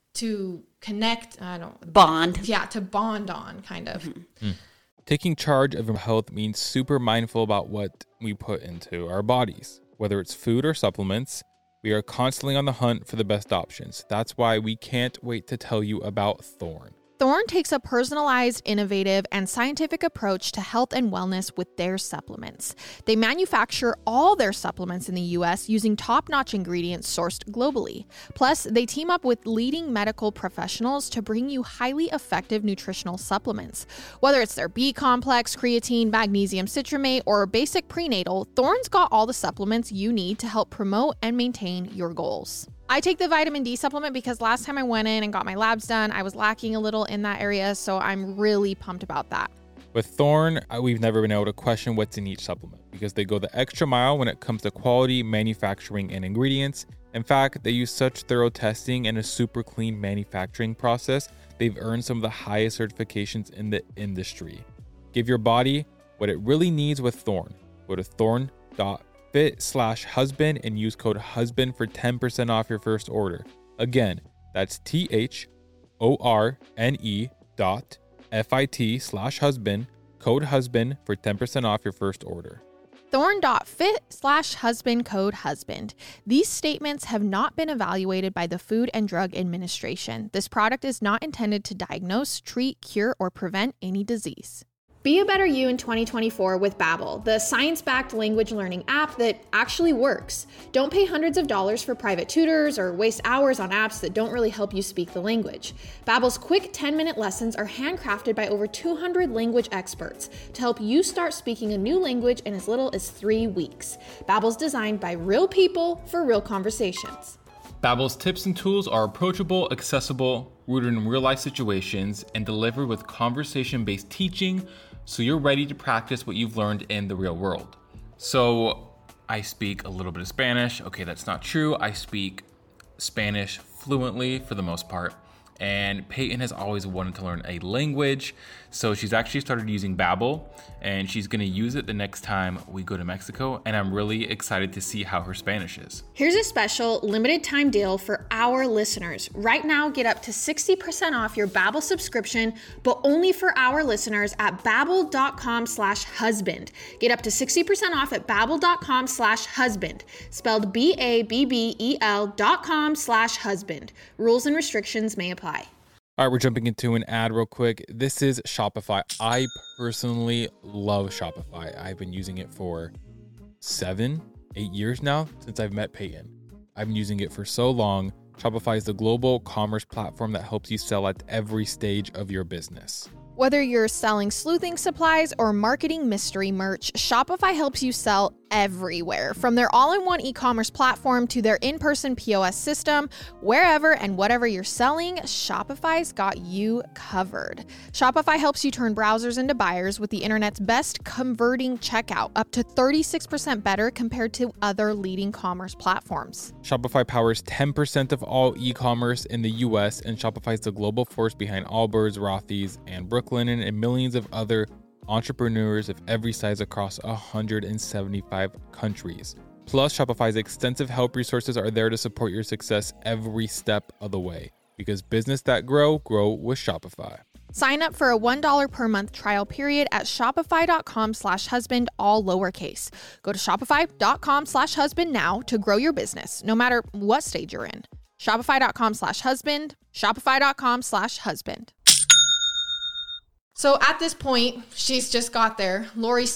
D: connect.
E: Bond.
D: Yeah, to bond on, kind of.
C: Mm-hmm. Taking charge of our health means super mindful about what we put into our bodies. Whether it's food or supplements, we are constantly on the hunt for the best options. That's why we can't wait to tell you about Thorne.
A: Thorne takes a personalized, innovative, and scientific approach to health and wellness with their supplements. They manufacture all their supplements in the U.S. using top-notch ingredients sourced globally. Plus, they team up with leading medical professionals to bring you highly effective nutritional supplements. Whether it's their B-complex, creatine, magnesium citramate, or basic prenatal, Thorne's got all the supplements you need to help promote and maintain your goals. I take the vitamin D supplement because last time I went in and got my labs done, I was lacking a little in that area, so I'm really pumped about that.
C: With Thorne, we've never been able to question what's in each supplement because they go the extra mile when it comes to quality, manufacturing, and ingredients. In fact, they use such thorough testing and a super clean manufacturing process, they've earned some of the highest certifications in the industry. Give your body what it really needs with Thorne. Go to thorne.fit/husband and use code HUSBAND for 10% off your first order. Again, that's THORNE.FIT/husband, code HUSBAND for 10% off your first order.
A: Thorne.fit/husband, code HUSBAND. These statements have not been evaluated by the Food and Drug Administration. This product is not intended to diagnose, treat, cure, or prevent any disease. Be a better you in 2024 with Babbel, the science-backed language learning app that actually works. Don't pay hundreds of dollars for private tutors or waste hours on apps that don't really help you speak the language. Babbel's quick 10-minute lessons are handcrafted by over 200 language experts to help you start speaking a new language in as little as 3 weeks. Babbel's designed by real people for real conversations.
C: Babbel's tips and tools are approachable, accessible, rooted in real-life situations, and delivered with conversation-based teaching, so you're ready to practice what you've learned in the real world. So I speak a little bit of Spanish. Okay, that's not true. I speak Spanish fluently for the most part. And Peyton has always wanted to learn a language, so she's actually started using Babbel, and she's going to use it the next time we go to Mexico, and I'm really excited to see how her Spanish is.
A: Here's a special limited time deal for our listeners. Right now, get up to 60% off your Babbel subscription, but only for our listeners at babbel.com/husband. Get up to 60% off at babbel.com/husband, spelled BABBEL.com/husband. Rules and restrictions may apply.
C: All right, we're jumping into an ad real quick. This is Shopify. I personally love Shopify. I've been using it for 7-8 years now since I've met Peyton. I've been using it for so long. Shopify is the global commerce platform that helps you sell at every stage of your business.
A: Whether you're selling sleuthing supplies or marketing mystery merch, Shopify helps you sell everywhere. From their all-in-one e-commerce platform to their in-person POS system, wherever and whatever you're selling, Shopify's got you covered. Shopify helps you turn browsers into buyers with the internet's best converting checkout, up to 36% better compared to other leading commerce platforms.
C: Shopify powers 10% of all e-commerce in the US, and Shopify is the global force behind Allbirds, Rothy's, and Brooklinen, and millions of other entrepreneurs of every size across 175 countries. Plus, Shopify's extensive help resources are there to support your success every step of the way. Because business that grow with Shopify.
A: Sign up for a $1 per month trial period at shopify.com/husband, all lowercase. Go to shopify.com/husband now to grow your business, no matter what stage you're in. Shopify.com/husband, shopify.com/husband.
D: So at this point, she's just got there. Lori,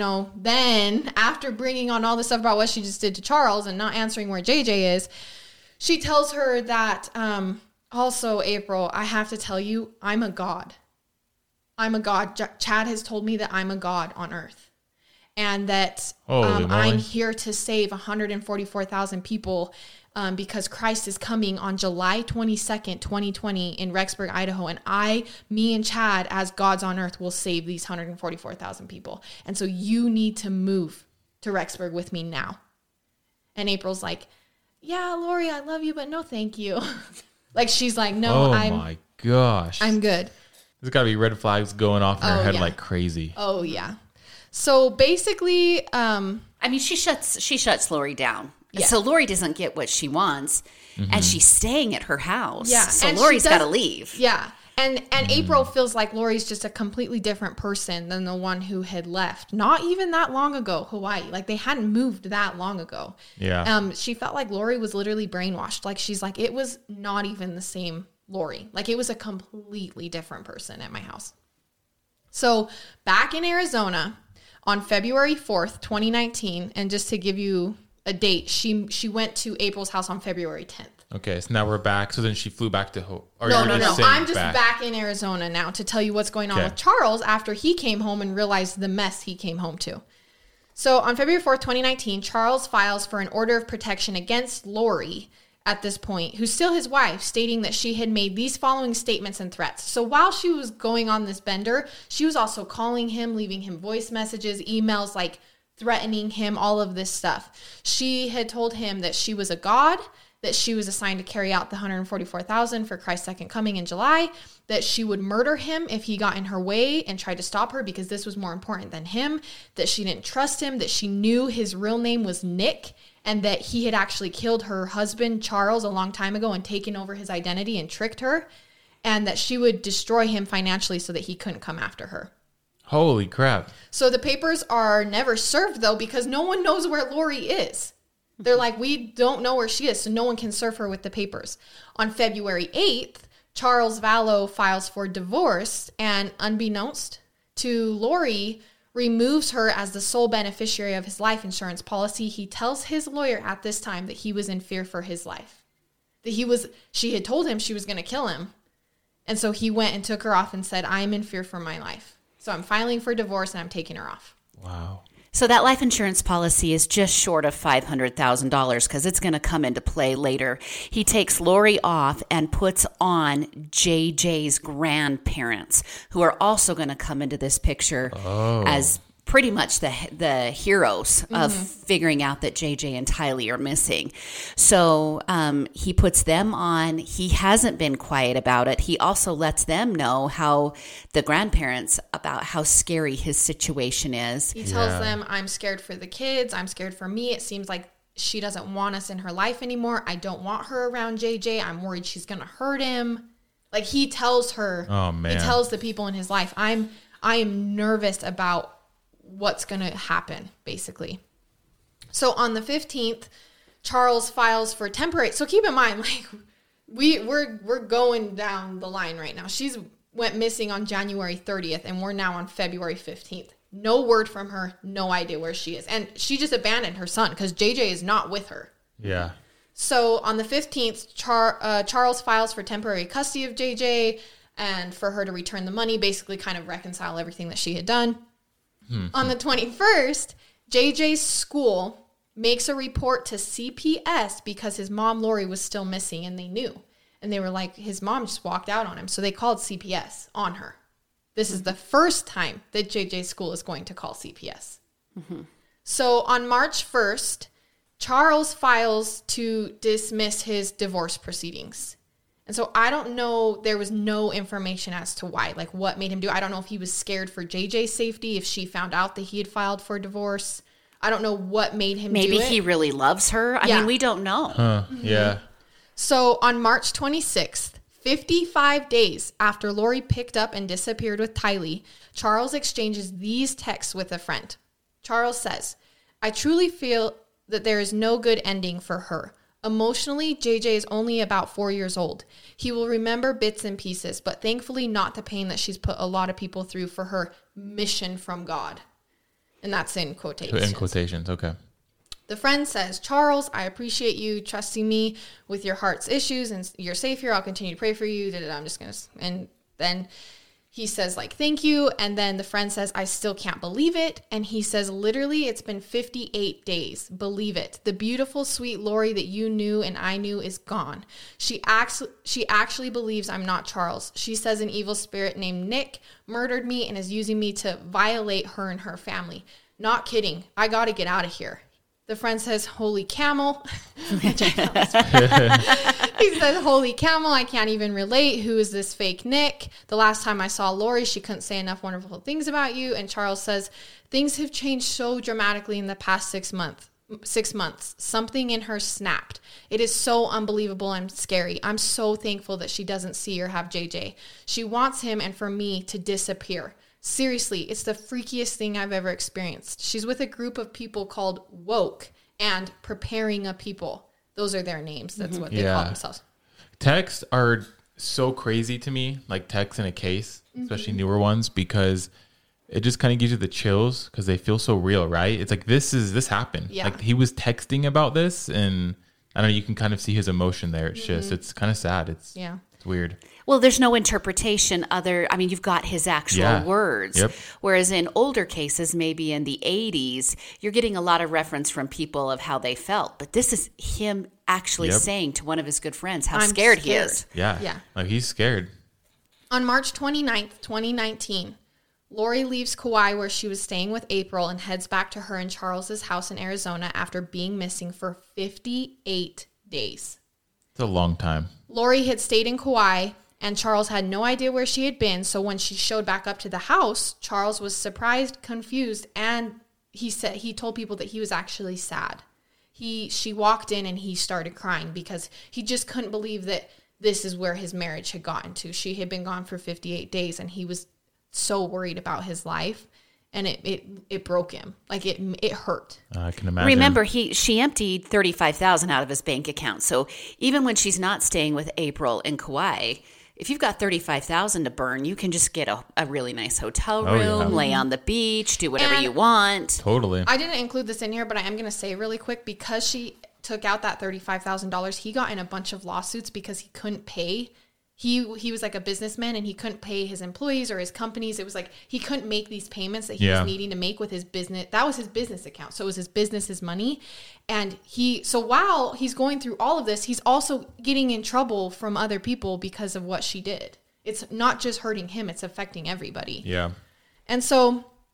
D: then after bringing on all this stuff about what she just did to Charles and not answering where JJ is, she tells her that, also, April, I have to tell you, I'm a god. I'm a god. Chad has told me that I'm a god on earth. And that I'm here to save 144,000 people because Christ is coming on July 22nd, 2020 in Rexburg, Idaho. And me and Chad, as gods on earth, will save these 144,000 people. And so you need to move to Rexburg with me now. And April's like, yeah, Lori, I love you, but no, thank you. Like, she's like, no,
B: my gosh.
D: I'm good.
B: There's got to be red flags going off in her head like crazy.
D: Oh, yeah. So basically,
E: she shuts Lori down.
D: Yeah.
E: So Lori doesn't get what she wants, and she's staying at her house.
D: Yeah.
E: So Lori's got to leave.
D: Yeah. And April feels like Lori's just a completely different person than the one who had left. Not even that long ago, Hawaii. Like, they hadn't moved that long ago.
B: Yeah.
D: She felt like Lori was literally brainwashed. Like, she's like, it was not even the same Lori. Like, it was a completely different person at my house. So back in Arizona on February 4th, 2019, and just to give you a date, she went to April's house on February 10th.
B: Okay, so now we're back. So then she flew back to
D: No. I'm just back in Arizona now to tell you what's going on with Charles after he came home and realized the mess he came home to. So on February 4th, 2019, Charles files for an order of protection against Lori at this point, who's still his wife, stating that she had made these following statements and threats. So while she was going on this bender, she was also calling him, leaving him voice messages, emails, like threatening him, all of this stuff. She had told him that she was a god, that she was assigned to carry out the 144,000 for Christ's second coming in July, that she would murder him if he got in her way and tried to stop her because this was more important than him, that she didn't trust him, that she knew his real name was Nick, and that he had actually killed her husband, Charles, a long time ago and taken over his identity and tricked her, and that she would destroy him financially so that he couldn't come after her.
B: Holy crap.
D: So the papers are never served, though, because no one knows where Lori is. They're like, we don't know where she is, so no one can serve her with the papers. On February 8th, Charles Vallow files for divorce, and unbeknownst to Lori, removes her as the sole beneficiary of his life insurance policy. He tells his lawyer at this time that he was in fear for his life. She had told him she was going to kill him. And so he went and took her off and said, I'm in fear for my life. So I'm filing for divorce and I'm taking her off.
B: Wow.
E: So that life insurance policy is just short of $500,000 because it's going to come into play later. He takes Lori off and puts on JJ's grandparents, who are also going to come into this picture as pretty much the heroes of figuring out that JJ and Tylee are missing. So he puts them on. He hasn't been quiet about it. He also lets them know the grandparents about how scary his situation is.
D: He tells them, I'm scared for the kids. I'm scared for me. It seems like she doesn't want us in her life anymore. I don't want her around JJ. I'm worried she's going to hurt him. Like he tells her, he tells the people in his life, I am nervous about what's going to happen, basically. So on the 15th, Charles files for temporary. So keep in mind, like we're going down the line right now. She's went missing on January 30th, and we're now on February 15th. No word from her. No idea where she is. And she just abandoned her son because JJ is not with her.
B: Yeah.
E: So on the 15th, Charles files for temporary custody of JJ and for her to return the money, basically kind of reconcile everything that she had done. On the 21st, JJ's school makes a report to CPS because his mom, Lori, was still missing, and they knew. And they were like, his mom just walked out on him. So they called CPS on her. This is the first time that JJ's school is going to call CPS. So on March 1st, Charles files to dismiss his divorce proceedings. And so I don't know, there was no information as to why, like what made him do it. I don't know if he was scared for JJ's safety, if she found out that he had filed for divorce. I don't know what made him do it.
F: Maybe he really loves her. I mean, we don't know.
B: Yeah.
E: So on March 26th, 55 days after Lori picked up and disappeared with Tylee, Charles exchanges these texts with a friend. Charles says, I truly feel that there is no good ending for her. Emotionally, JJ is only about 4 years old. He will remember bits and pieces, but thankfully not the pain that she's put a lot of people through for her mission from God. And that's in quotations.
B: In quotations, okay.
E: The friend says, Charles, I appreciate you trusting me with your heart's issues and you're safe here. I'll continue to pray for you. I'm just going to, and then he says like, thank you. And then the friend says, I still can't believe it. And he says, literally, it's been 58 days. Believe it. The beautiful, sweet Lori that you knew and I knew is gone. She actually believes I'm not Charles. She says an evil spirit named Nick murdered me and is using me to violate her and her family. Not kidding. I got to get out of here. The friend says, holy camel. He says, holy camel, I can't even relate. Who is this fake Nick? The last time I saw Lori, she couldn't say enough wonderful things about you. And Charles says, things have changed so dramatically in the past 6 months. Something in her snapped. It is so unbelievable and scary. I'm so thankful that she doesn't see or have JJ. She wants him and for me to disappear. Seriously, it's the freakiest thing I've ever experienced. She's with a group of people called Woke and Preparing a People. Those are their names. That's what they call themselves.
B: Texts are so crazy to me, like texts in a case, especially newer ones, because it just kind of gives you the chills because they feel so real, right? It's like, this happened. Yeah. Like he was texting about this, and I don't know, you can kind of see his emotion there. It's just, it's kind of sad. It's weird.
F: Well, there's no interpretation you've got his actual words.
B: Yep.
F: Whereas in older cases, maybe in the 80s, you're getting a lot of reference from people of how they felt. But this is him actually saying to one of his good friends how scared he is.
B: Yeah. Like he's scared.
E: On March 29th, 2019, Lori leaves Kauai where she was staying with April and heads back to her and Charles's house in Arizona after being missing for 58 days.
B: It's a long time.
E: Lori had stayed in Kauai, and Charles had no idea where she had been. So when she showed back up to the house, Charles was surprised, confused, and he told people that he was actually sad. She walked in and he started crying because he just couldn't believe that this is where his marriage had gotten to. She had been gone for 58 days, and he was so worried about his life. And it broke him. Like it hurt.
B: I can imagine.
F: Remember, she emptied $35,000 out of his bank account. So even when she's not staying with April in Kauai, if you've got $35,000 to burn, you can just get a really nice hotel room, lay on the beach, do whatever you want.
B: Totally.
E: I didn't include this in here, but I am going to say really quick, because she took out that $35,000, he got in a bunch of lawsuits because he couldn't pay. He was like a businessman and he couldn't pay his employees or his companies. It was like he couldn't make these payments that he was needing to make with his business. That was his business account. So it was his business's money. And so while he's going through all of this, he's also getting in trouble from other people because of what she did. It's not just hurting him. It's affecting everybody.
B: Yeah.
E: And so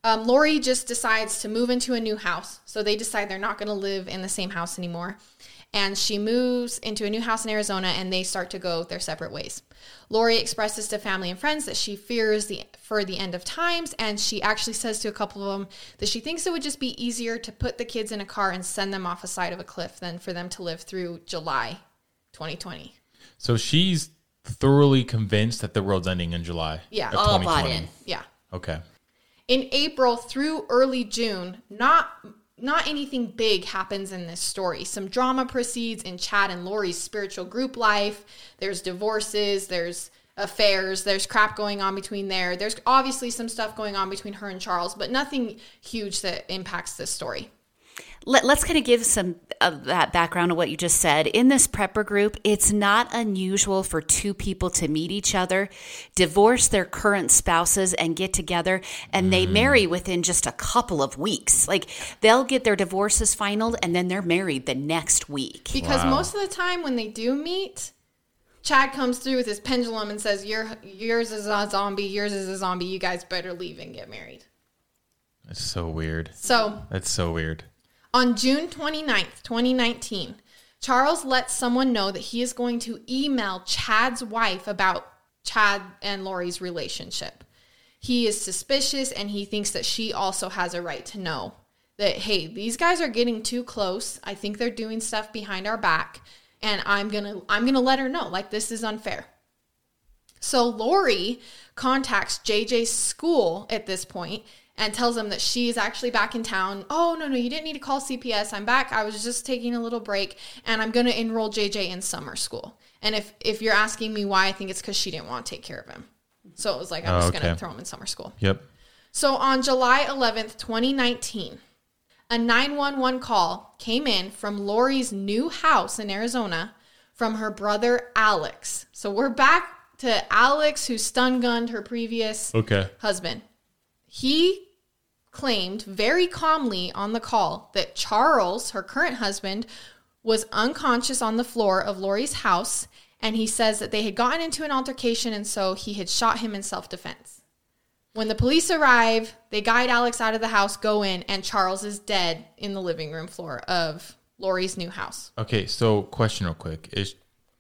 A: Lori just decides to move into a new house. So they decide they're not going to live in the same house anymore. And she moves into a new house in Arizona, and they start to go their separate ways. Lori expresses to family and friends that she fears for the end of times, and she actually says to a couple of them that she thinks it would just be easier to put the kids in a car and send them off a side of a cliff than for them to live through July 2020.
B: So she's thoroughly convinced that the world's ending in July.
A: Yeah.
B: Of
F: All
B: 2020.
F: bought in.
A: Yeah.
B: Okay.
A: In April through early June, not anything big happens in this story. Some drama proceeds in Chad and Lori's spiritual group life. There's divorces, there's affairs, there's crap going on between there. There's obviously some stuff going on between her and Charles, but nothing huge that impacts this story.
F: Let's kind of give some of that background of what you just said. In this prepper group, it's not unusual for two people to meet each other, divorce their current spouses, and get together, and they marry within just a couple of weeks. Like, they'll get their divorces finalized, and then they're married the next week.
A: Because most of the time when they do meet, Chad comes through with his pendulum and says, yours is a zombie, yours is a zombie, you guys better leave and get married.
B: That's so weird.
A: That's
B: so weird.
A: On June 29th, 2019, Charles lets someone know that he is going to email Chad's wife about Chad and Lori's relationship. He is suspicious, and he thinks that she also has a right to know that, hey, these guys are getting too close. I think they're doing stuff behind our back, and I'm gonna let her know, like, this is unfair. So Lori contacts JJ's school at this point and tells them that she's actually back in town. Oh, no, you didn't need to call CPS. I'm back. I was just taking a little break, and I'm going to enroll JJ in summer school. And if you're asking me why, I think it's because she didn't want to take care of him. So it was like, I'm just going to throw him in summer school.
B: Yep.
A: So on July 11th, 2019, a 911 call came in from Lori's new house in Arizona from her brother, Alex. So we're back to Alex, who stun-gunned her previous husband. He claimed very calmly on the call that Charles, her current husband, was unconscious on the floor of Lori's house, and he says that they had gotten into an altercation, and so he had shot him in self-defense. When the police arrive, they guide Alex out of the house, go in, and Charles is dead in the living room floor of Lori's new house.
B: Okay, so question real quick. Is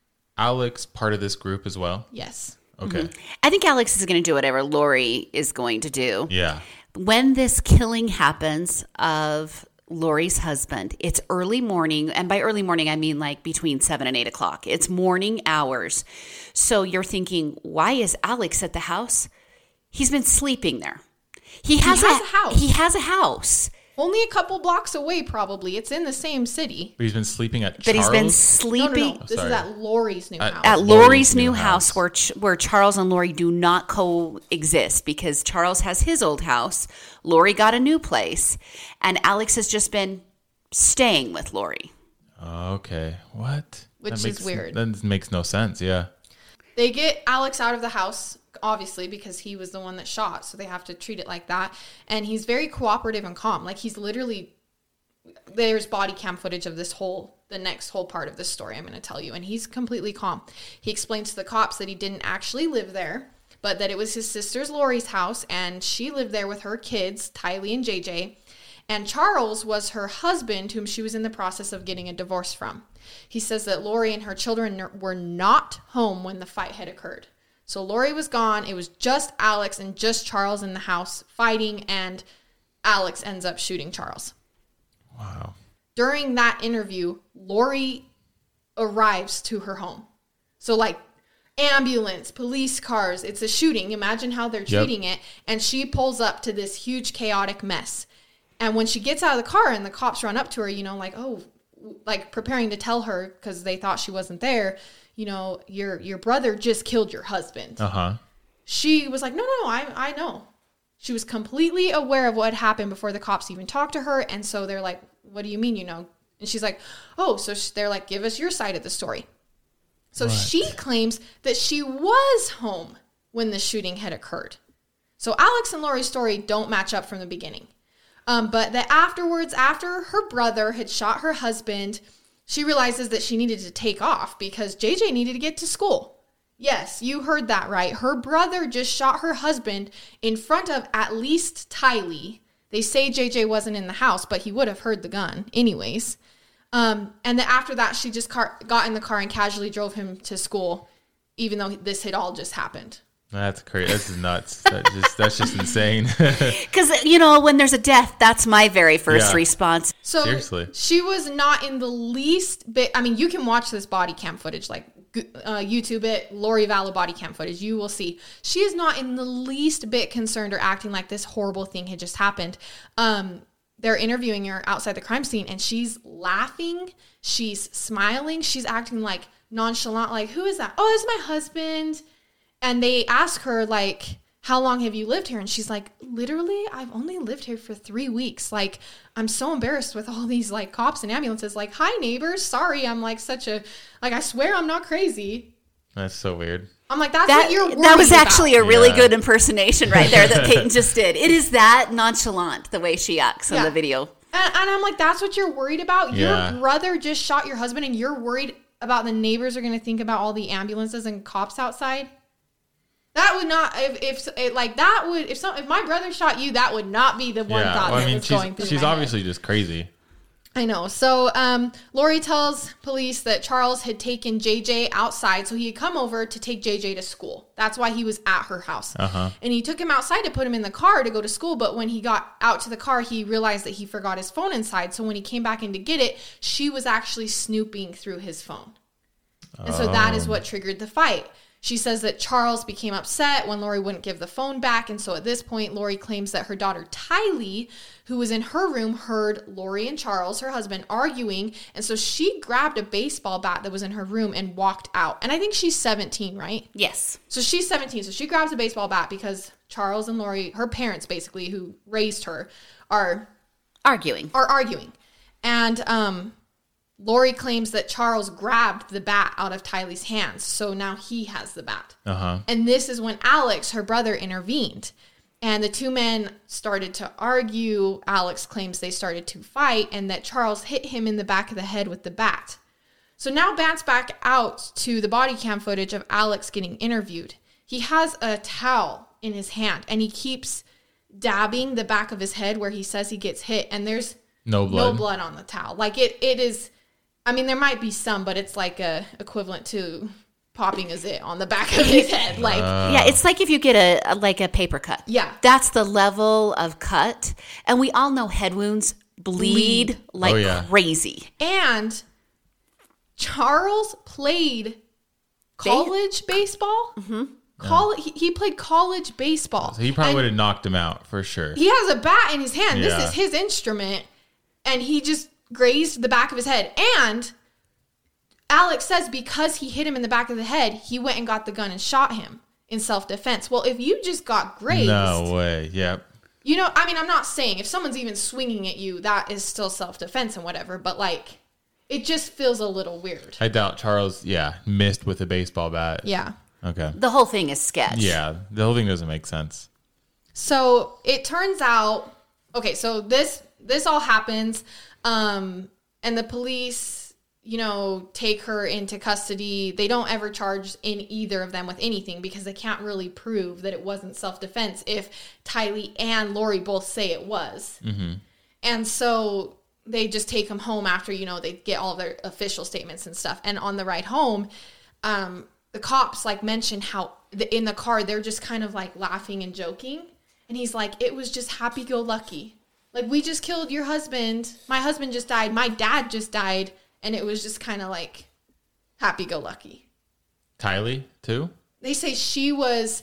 B: Alex part of this group as well?
A: Yes.
B: Okay.
F: Mm-hmm. I think Alex is going to do whatever Lori is going to do.
B: Yeah.
F: When this killing happens of Lori's husband, it's early morning. And by early morning, I mean like between 7 and 8 o'clock. It's morning hours. So you're thinking, why is Alex at the house? He's been sleeping there. He has a house. He has a house.
A: Only a couple blocks away, probably. It's in the same city.
B: But he's been sleeping at Charles?
F: But he's been sleeping.
A: No. This is at Lori's new house.
F: At Lori's new house where Charles and Lori do not coexist because Charles has his old house. Lori got a new place. And Alex has just been staying with Lori.
B: Okay. What?
A: Which is weird.
B: That makes no sense. Yeah.
A: They get Alex out of the house, obviously, because he was the one that shot. So they have to treat it like that. And he's very cooperative and calm. Like, he's literally, there's body cam footage of the next whole part of this story I'm going to tell you. And he's completely calm. He explains to the cops that he didn't actually live there, but that it was his sister's Lori's house. And she lived there with her kids, Tylee and JJ. And Charles was her husband, whom she was in the process of getting a divorce from. He says that Lori and her children were not home when the fight had occurred. So Lori was gone. It was just Alex and just Charles in the house fighting, and Alex ends up shooting Charles.
B: Wow.
A: During that interview, Lori arrives to her home. So like ambulance, police cars, it's a shooting. Imagine how they're treating it. And she pulls up to this huge chaotic mess. And when she gets out of the car and the cops run up to her, like preparing to tell her because they thought she wasn't there, your brother just killed your husband.
B: Uh-huh.
A: She was like, no, I know. She was completely aware of what had happened before the cops even talked to her. And so they're like, what do you mean, And she's like, oh, so they're like, give us your side of the story. So she claims that she was home when the shooting had occurred. So Alex and Lori's story don't match up from the beginning. But that afterwards, after her brother had shot her husband, she realizes that she needed to take off because JJ needed to get to school.
D: Yes, you heard that right. Her brother just shot her husband in front of at least Tylee. They say JJ wasn't in the house, but he would have heard the gun anyways. And then after that, she just got in the car and casually drove him to school, even though this had all just happened.
B: That's crazy. This is nuts. That's just insane.
F: Because, you know, when there's a death, that's my very first response.
D: So
B: seriously,
D: she was not in the least bit. I mean, you can watch this body cam footage, like YouTube it, Lori Vallow body cam footage. You will see she is not in the least bit concerned or acting like this horrible thing had just happened. They're interviewing her outside the crime scene, and she's laughing. She's smiling. She's acting like nonchalant, like, who is that? Oh, it's my husband. And they ask her, like, how long have you lived here? And she's like, literally, I've only lived here for 3 weeks. Like, I'm so embarrassed with all these, like, cops and ambulances. Like, hi, neighbors. Sorry, I'm, like, I swear I'm not crazy.
B: That's so weird.
D: I'm like, that's what you're worried
F: That was
D: about.
F: actually a really good impersonation right there that Peyton just did. It is that nonchalant, the way she acts in the video.
D: And I'm like, that's what you're worried about? Yeah. Your brother just shot your husband, and you're worried about the neighbors are going to think about all the ambulances and cops outside? That would not, if my brother shot you, that would not be the one thought that was going through
B: she's
D: my
B: obviously
D: head.
B: just crazy.
D: I know. So Lori tells police that Charles had taken JJ outside, so he had come over to take JJ to school. That's why he was at her house. And he took him outside to put him in the car to go to school, but when he got out to the car, he realized that he forgot his phone inside. So when he came back in to get it, she was actually snooping through his phone. And so that is what triggered the fight. She says that Charles became upset when Lori wouldn't give the phone back. And so at this point, Lori claims that her daughter Tylee, who was in her room, heard Lori and Charles, her husband, arguing. And so she grabbed a baseball bat that was in her room and walked out. And I think she's 17, right?
F: Yes.
D: So she's 17. So she grabs a baseball bat because Charles and Lori, her parents basically, who raised her, are
F: arguing.
D: And Lori claims that Charles grabbed the bat out of Tylee's hands, so now he has the bat. And this is when Alex, her brother, intervened. And the two men started to argue. Alex claims they started to fight and that Charles hit him in the back of the head with the bat. So now bats back out to the body cam footage of Alex getting interviewed. He has a towel in his hand, and he keeps dabbing the back of his head where he says he gets hit, and there's no blood on the towel. Like, it is... I mean, there might be some, but it's like equivalent to popping a zit on the back of his head. Like,
F: yeah, it's like if you get a paper cut.
D: Yeah.
F: That's the level of cut. And we all know head wounds bleed like crazy.
D: And Charles played college baseball. He played college baseball.
B: So he probably would have knocked him out for sure.
D: He has a bat in his hand. Yeah. This is his instrument. And he just grazed the back of his head. And Alex says because he hit him in the back of the head, he went and got the gun and shot him in self-defense. Well, if you just got grazed...
B: No way. Yep.
D: You know, I mean, I'm not saying if someone's even swinging at you, that is still self-defense and whatever. But, like, it just feels a little weird.
B: I doubt Charles, missed with a baseball bat.
D: Yeah.
B: Okay.
F: The whole thing is sketch.
B: Yeah. The whole thing doesn't make sense.
D: So it turns out... Okay, so this all happens... and the police, take her into custody. They don't ever charge in either of them with anything because they can't really prove that it wasn't self-defense if Tylee and Lori both say it was. And so they just take them home after, they get all of their official statements and stuff. And on the ride home, the cops mention how in the car, they're just kind of laughing and joking. And he's like, it was just happy-go-lucky. Like, we just killed your husband. My husband just died. My dad just died. And it was just kind of happy-go-lucky.
B: Tylee, too?
D: They say she was,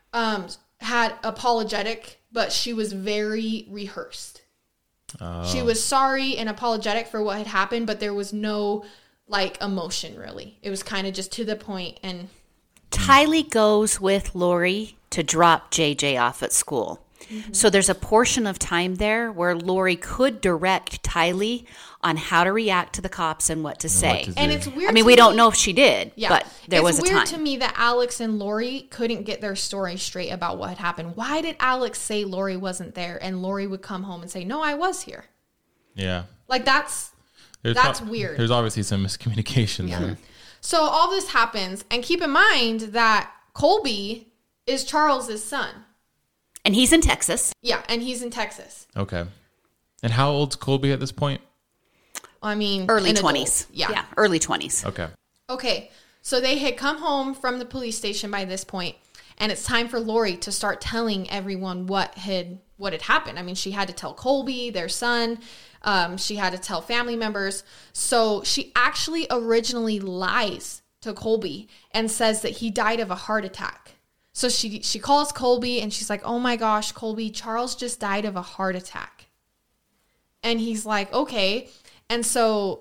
D: had apologetic, but she was very rehearsed. Oh. She was sorry and apologetic for what had happened, but there was no, emotion, really. It was kind of just to the point. And
F: Tylee goes with Lori to drop JJ off at school. So there's a portion of time there where Lori could direct Tylee on how to react to the cops and what to say.
D: And it's weird.
F: I mean, we don't know if she did, but there was a time.
D: It's weird to me that Alex and Lori couldn't get their story straight about what had happened. Why did Alex say Lori wasn't there and Lori would come home and say, no, I was here?
B: Yeah.
D: That's weird.
B: There's obviously some miscommunication there.
D: So all this happens, and keep in mind that Colby is Charles's son.
F: And he's in Texas.
D: Yeah, and he's in Texas.
B: Okay. And how old's Colby at this point?
D: I mean,
F: early 20s.
D: Yeah,
F: early 20s.
D: Okay. So they had come home from the police station by this point, and it's time for Lori to start telling everyone what had happened. I mean, she had to tell Colby, their son. She had to tell family members. So she actually originally lies to Colby and says that he died of a heart attack. So she calls Colby and she's like, oh my gosh, Colby, Charles just died of a heart attack. And he's like, okay. And so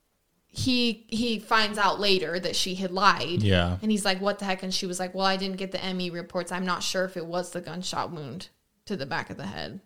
D: he finds out later that she had lied.
B: Yeah.
D: And he's like, what the heck? And she was like, well, I didn't get the ME reports. I'm not sure if it was the gunshot wound to the back of the head.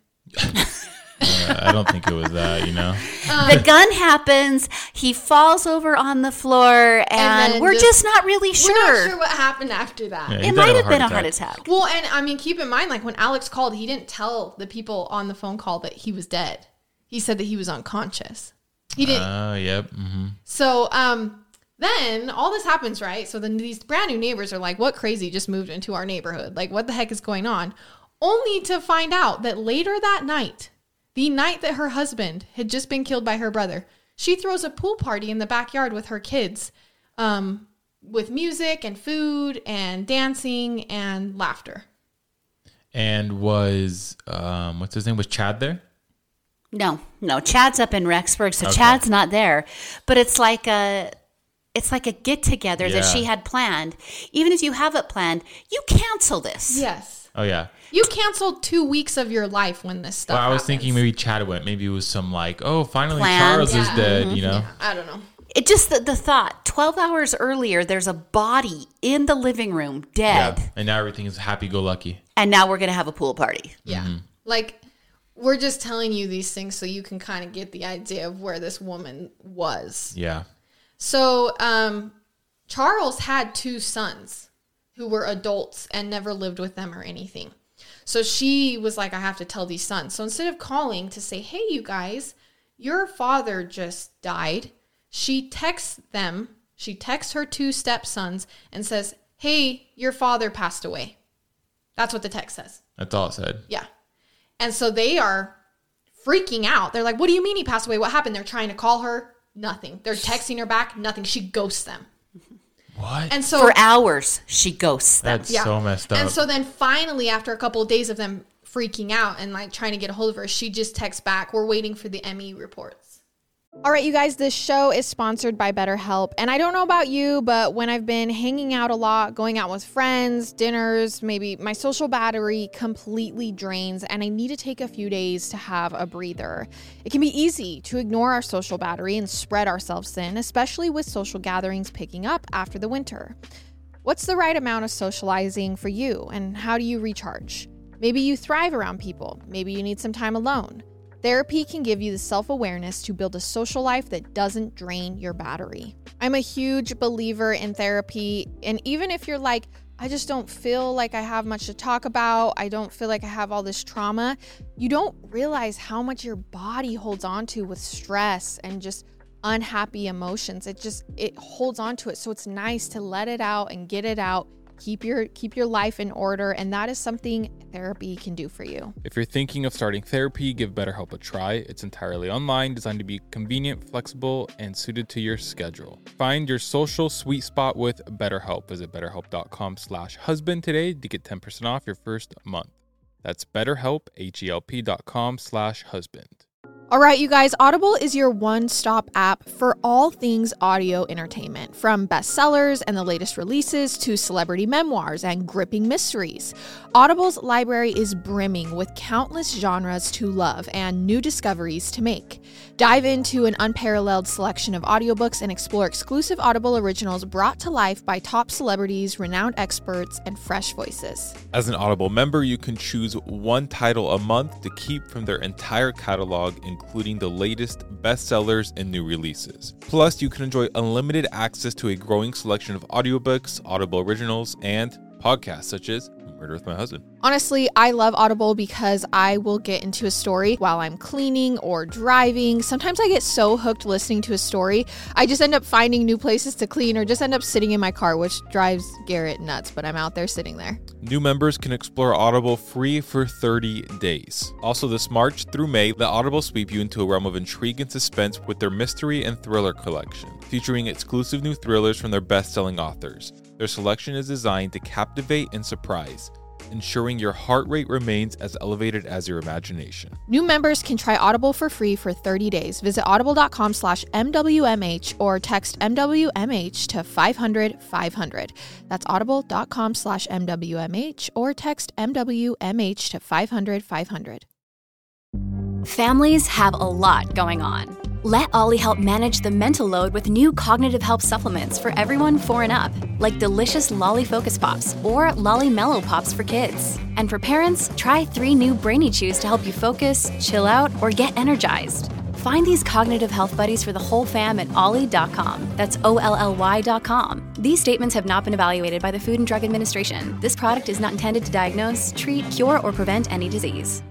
B: I don't think it was that, you know.
F: The gun happens. He falls over on the floor, and we're just not really sure.
D: We're not sure what happened after that.
B: Yeah,
F: it might have been a heart attack.
D: Well, and I mean, keep in mind, like when Alex called, he didn't tell the people on the phone call that he was dead. He said that he was unconscious. He didn't.
B: Yep. Mm-hmm.
D: So, then all this happens, right? So then these brand new neighbors are like, what crazy just moved into our neighborhood? Like, what the heck is going on? Only to find out that later that night, the night that her husband had just been killed by her brother, she throws a pool party in the backyard with her kids, with music and food and dancing and laughter.
B: And was, what's his name? Was Chad there?
F: No. Chad's up in Rexburg, so okay. Chad's not there. But it's like a get together that she had planned. Even if you have it planned, you cancel this.
D: Yes.
B: Oh yeah.
D: You canceled 2 weeks of your life when this stuff
B: I was
D: happens.
B: thinking maybe Chad went. Maybe it was some like, oh, finally Charles is dead, you know?
D: Yeah, I don't know.
F: It just, the thought, 12 hours earlier, there's a body in the living room, dead.
B: Yeah, and now everything is happy-go-lucky.
F: And now we're going to have a pool party.
D: Yeah. Mm-hmm. Like, we're just telling you these things so you can kind of get the idea of where this woman was.
B: Yeah.
D: So, Charles had 2 sons who were adults and never lived with them or anything. So she was like, I have to tell these sons. So instead of calling to say, hey, you guys, your father just died, she texts them. She texts her 2 stepsons and says, hey, your father passed away. That's what the text says.
B: That's all it said.
D: Yeah. And so they are freaking out. They're like, what do you mean he passed away? What happened? They're trying to call her. Nothing. They're texting her back. Nothing. She ghosts them.
B: What?
D: And so
F: for hours, she ghosts them.
B: That's so messed up.
D: And so then finally, after a couple of days of them freaking out and like trying to get a hold of her, she just texts back, we're waiting for the ME reports.
A: All right, you guys, this show is sponsored by BetterHelp. And I don't know about you, but when I've been hanging out a lot, going out with friends, dinners, maybe my social battery completely drains and I need to take a few days to have a breather. It can be easy to ignore our social battery and spread ourselves thin, especially with social gatherings picking up after the winter. What's the right amount of socializing for you and how do you recharge? Maybe you thrive around people. Maybe you need some time alone. Therapy can give you the self-awareness to build a social life that doesn't drain your battery. I'm a huge believer in therapy, and even if you're like, I just don't feel like I have much to talk about, I don't feel like I have all this trauma, you don't realize how much your body holds on to with stress and just unhappy emotions. It holds on to it, so it's nice to let it out and get it out. Keep your life in order, and that is something therapy can do for you.
C: If you're thinking of starting therapy, give BetterHelp a try. It's entirely online, designed to be convenient, flexible, and suited to your schedule. Find your social sweet spot with BetterHelp. Visit BetterHelp.com/husband today to get 10% off your first month. That's BetterHelp, HELP.com/husband.
A: All right, you guys, Audible is your one-stop app for all things audio entertainment, from bestsellers and the latest releases to celebrity memoirs and gripping mysteries. Audible's library is brimming with countless genres to love and new discoveries to make. Dive into an unparalleled selection of audiobooks and explore exclusive Audible originals brought to life by top celebrities, renowned experts, and fresh voices.
C: As an Audible member, you can choose one title a month to keep from their entire catalog, including the latest bestsellers and new releases. Plus, you can enjoy unlimited access to a growing selection of audiobooks, Audible originals, and podcasts such as
G: Murder with My Husband.
A: Honestly, I love Audible because I will get into a story while I'm cleaning or driving. Sometimes I get so hooked listening to a story, I just end up finding new places to clean or just end up sitting in my car, which drives Garrett nuts, but I'm out there sitting there.
G: New members can explore Audible free for 30 days. Also, this March through May, let Audible sweep you into a realm of intrigue and suspense with their mystery and thriller collection, featuring exclusive new thrillers from their best-selling authors. Their selection is designed to captivate and surprise, ensuring your heart rate remains as elevated as your imagination.
A: New members can try Audible for free for 30 days. Visit audible.com/MWMH or text MWMH to 500-500. That's audible.com/MWMH or text MWMH to 500-500.
H: Families have a lot going on. Let Ollie help manage the mental load with new cognitive help supplements for everyone 4 and up, like delicious Lolly Focus Pops or Lolly Mellow Pops for kids. And for parents, try 3 new Brainy Chews to help you focus, chill out, or get energized. Find these cognitive health buddies for the whole fam at ollie.com. That's OLLY.com. These statements have not been evaluated by the Food and Drug Administration. This product is not intended to diagnose, treat, cure, or prevent any disease.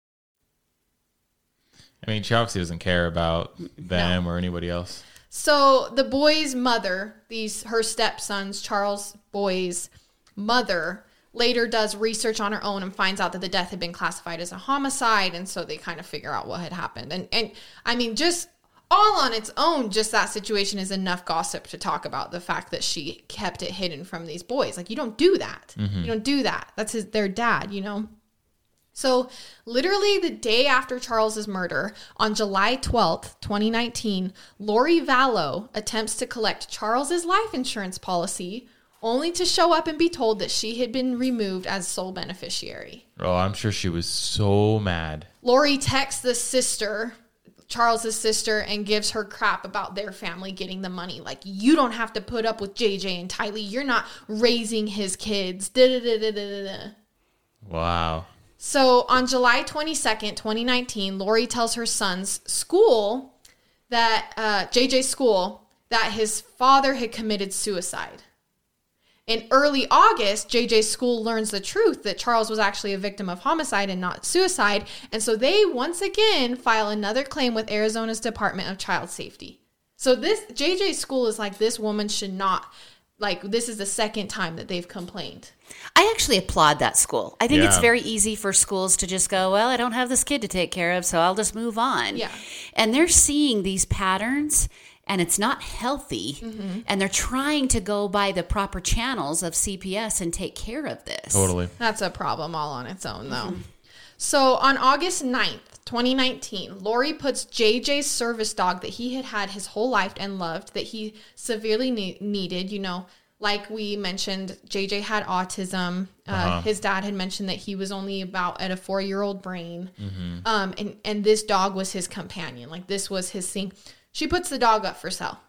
B: I mean, she obviously doesn't care about them or anybody else.
D: So the boy's mother, her stepsons, Charles' boy's mother, later does research on her own and finds out that the death had been classified as a homicide. And so they kind of figure out what had happened. And I mean, just all on its own, just that situation is enough gossip to talk about the fact that she kept it hidden from these boys. Like, you don't do that. Mm-hmm. You don't do that. That's their dad, you know? So literally the day after Charles's murder, on July 12th, 2019, Lori Vallow attempts to collect Charles's life insurance policy only to show up and be told that she had been removed as sole beneficiary.
B: Oh, I'm sure she was so mad.
D: Lori texts the sister, Charles's sister, and gives her crap about their family getting the money. Like, you don't have to put up with JJ and Tylee. You're not raising his kids.
B: Wow.
D: So on July 22nd, 2019, Lori tells her son's school, that JJ's school, that his father had committed suicide. In early August, JJ's school learns the truth that Charles was actually a victim of homicide and not suicide. And so they once again file another claim with Arizona's Department of Child Safety. So this JJ's school is like, this woman should not, like, this is the second time that they've complained.
F: I actually applaud that school. I think it's very easy for schools to just go, well, I don't have this kid to take care of, so I'll just move on.
D: Yeah.
F: And they're seeing these patterns, and it's not healthy, and they're trying to go by the proper channels of CPS and take care of this.
B: Totally.
D: That's a problem all on its own, though. So on August 9th, 2019, Lori puts JJ's service dog that he had had his whole life and loved, that he severely needed, you know, like we mentioned, JJ had autism. His dad had mentioned that he was only about at a 4-year-old brain. And this dog was his companion. Like, this was his thing. She puts the dog up for sale.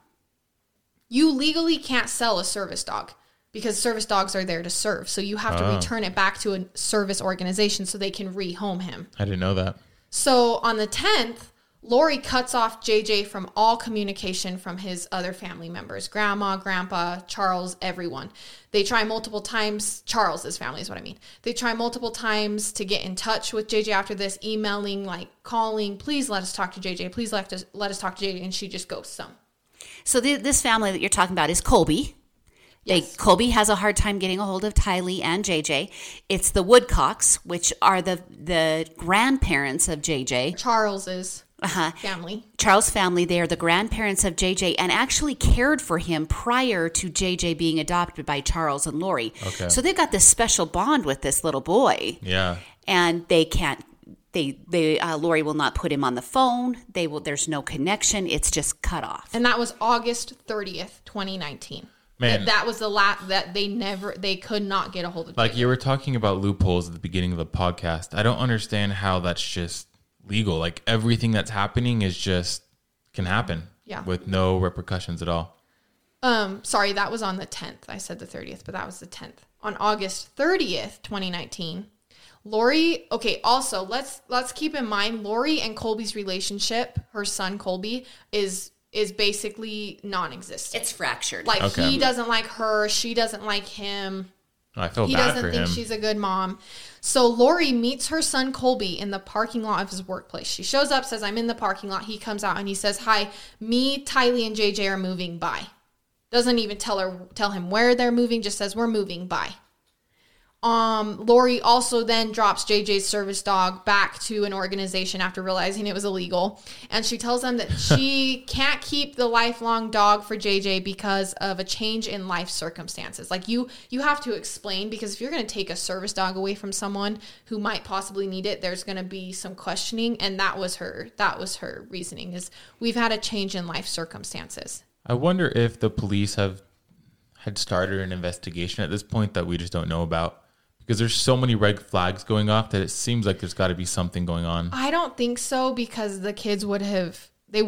D: You legally can't sell a service dog because service dogs are there to serve. So you have to return it back to a service organization so they can rehome him.
B: I didn't know that.
D: So on the 10th, Lori cuts off JJ from all communication from his other family members, grandma, grandpa, Charles, everyone. They try multiple times, Charles's family is what I mean. They try multiple times to get in touch with JJ after this, emailing, like calling, please let us talk to JJ, please let us talk to JJ, and she just ghosts them.
F: So this family that you're talking about is Colby.
D: Yes.
F: Colby has a hard time getting a hold of Tylee and JJ. It's the Woodcocks, which are the grandparents of JJ.
D: Charles's family.
F: Charles' family, they are the grandparents of JJ and actually cared for him prior to JJ being adopted by Charles and Lori.
B: Okay.
F: So they've got this special bond with this little boy.
B: Yeah.
F: And they can't, Lori will not put him on the phone. There's no connection. It's just cut off.
D: And that was August 30th, 2019.
B: Man,
D: that was the last that they could not get a hold of.
B: Like
D: JJ.
B: You were talking about loopholes at the beginning of the podcast. I don't understand how that's just legal. Like everything that's happening can happen.
D: Yeah.
B: With no repercussions at all.
D: Sorry, that was on the 10th. I said the 30th, but that was the 10th. On August 30th, 2019, Lori, okay, also let's keep in mind Lori and Colby's relationship, her son Colby, is basically non-existent.
F: It's fractured.
D: Like he doesn't like her, she doesn't like him.
B: I feel
D: he
B: bad
D: doesn't
B: for
D: think
B: him.
D: she's a good mom. So Lori meets her son Colby in the parking lot of his workplace. She shows up, says, I'm in the parking lot. He comes out and he says, hi, me, Tylee, and JJ are moving by. Doesn't even tell him where they're moving, just says, we're moving by. Lori also then drops JJ's service dog back to an organization after realizing it was illegal. And she tells them that she can't keep the lifelong dog for JJ because of a change in life circumstances. Like you have to explain, because if you're going to take a service dog away from someone who might possibly need it, there's going to be some questioning. And that was her reasoning, is we've had a change in life circumstances.
B: I wonder if the police had started an investigation at this point that we just don't know about. Because there's so many red flags going off that it seems like there's got to be something going on.
D: I don't think so, because the kids the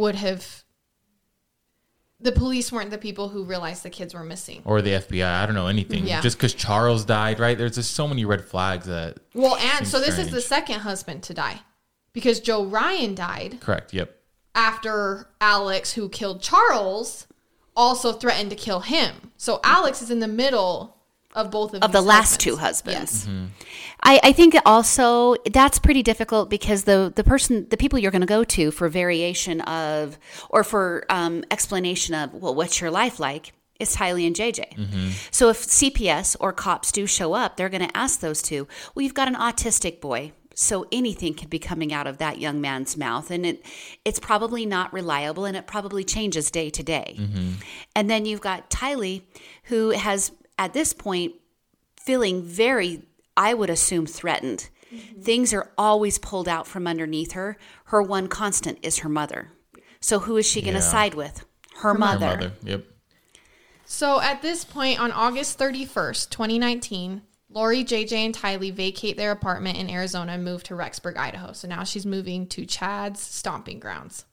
D: police weren't the people who realized the kids were missing.
B: Or the FBI. I don't know anything.
D: Yeah.
B: Just because Charles died, right? There's just so many red flags that.
D: Well, and so this is the second husband to die, because Joe Ryan died.
B: Correct. Yep.
D: After Alex, who killed Charles, also threatened to kill him. So Alex is in the middle of both of
F: the last two husbands.
D: Yes. Mm-hmm.
F: I think also that's pretty difficult, because the people you're going to go to for variation of, or for explanation of, well, what's your life like, is Tylee and JJ. Mm-hmm. So if CPS or cops do show up, they're going to ask those two, well, you've got an autistic boy, so anything could be coming out of that young man's mouth, and it's probably not reliable, and it probably changes day to day. Mm-hmm. And then you've got Tylee, who has at this point feeling very, I would assume, threatened. Mm-hmm. Things are always pulled out from underneath her. Her one constant is her mother. So who is she going to side with? Her mother.
B: Her mother. Yep.
D: So at this point, on August 31st, 2019, Lori, JJ, and Tylee vacate their apartment in Arizona and move to Rexburg, Idaho. So now she's moving to Chad's stomping grounds.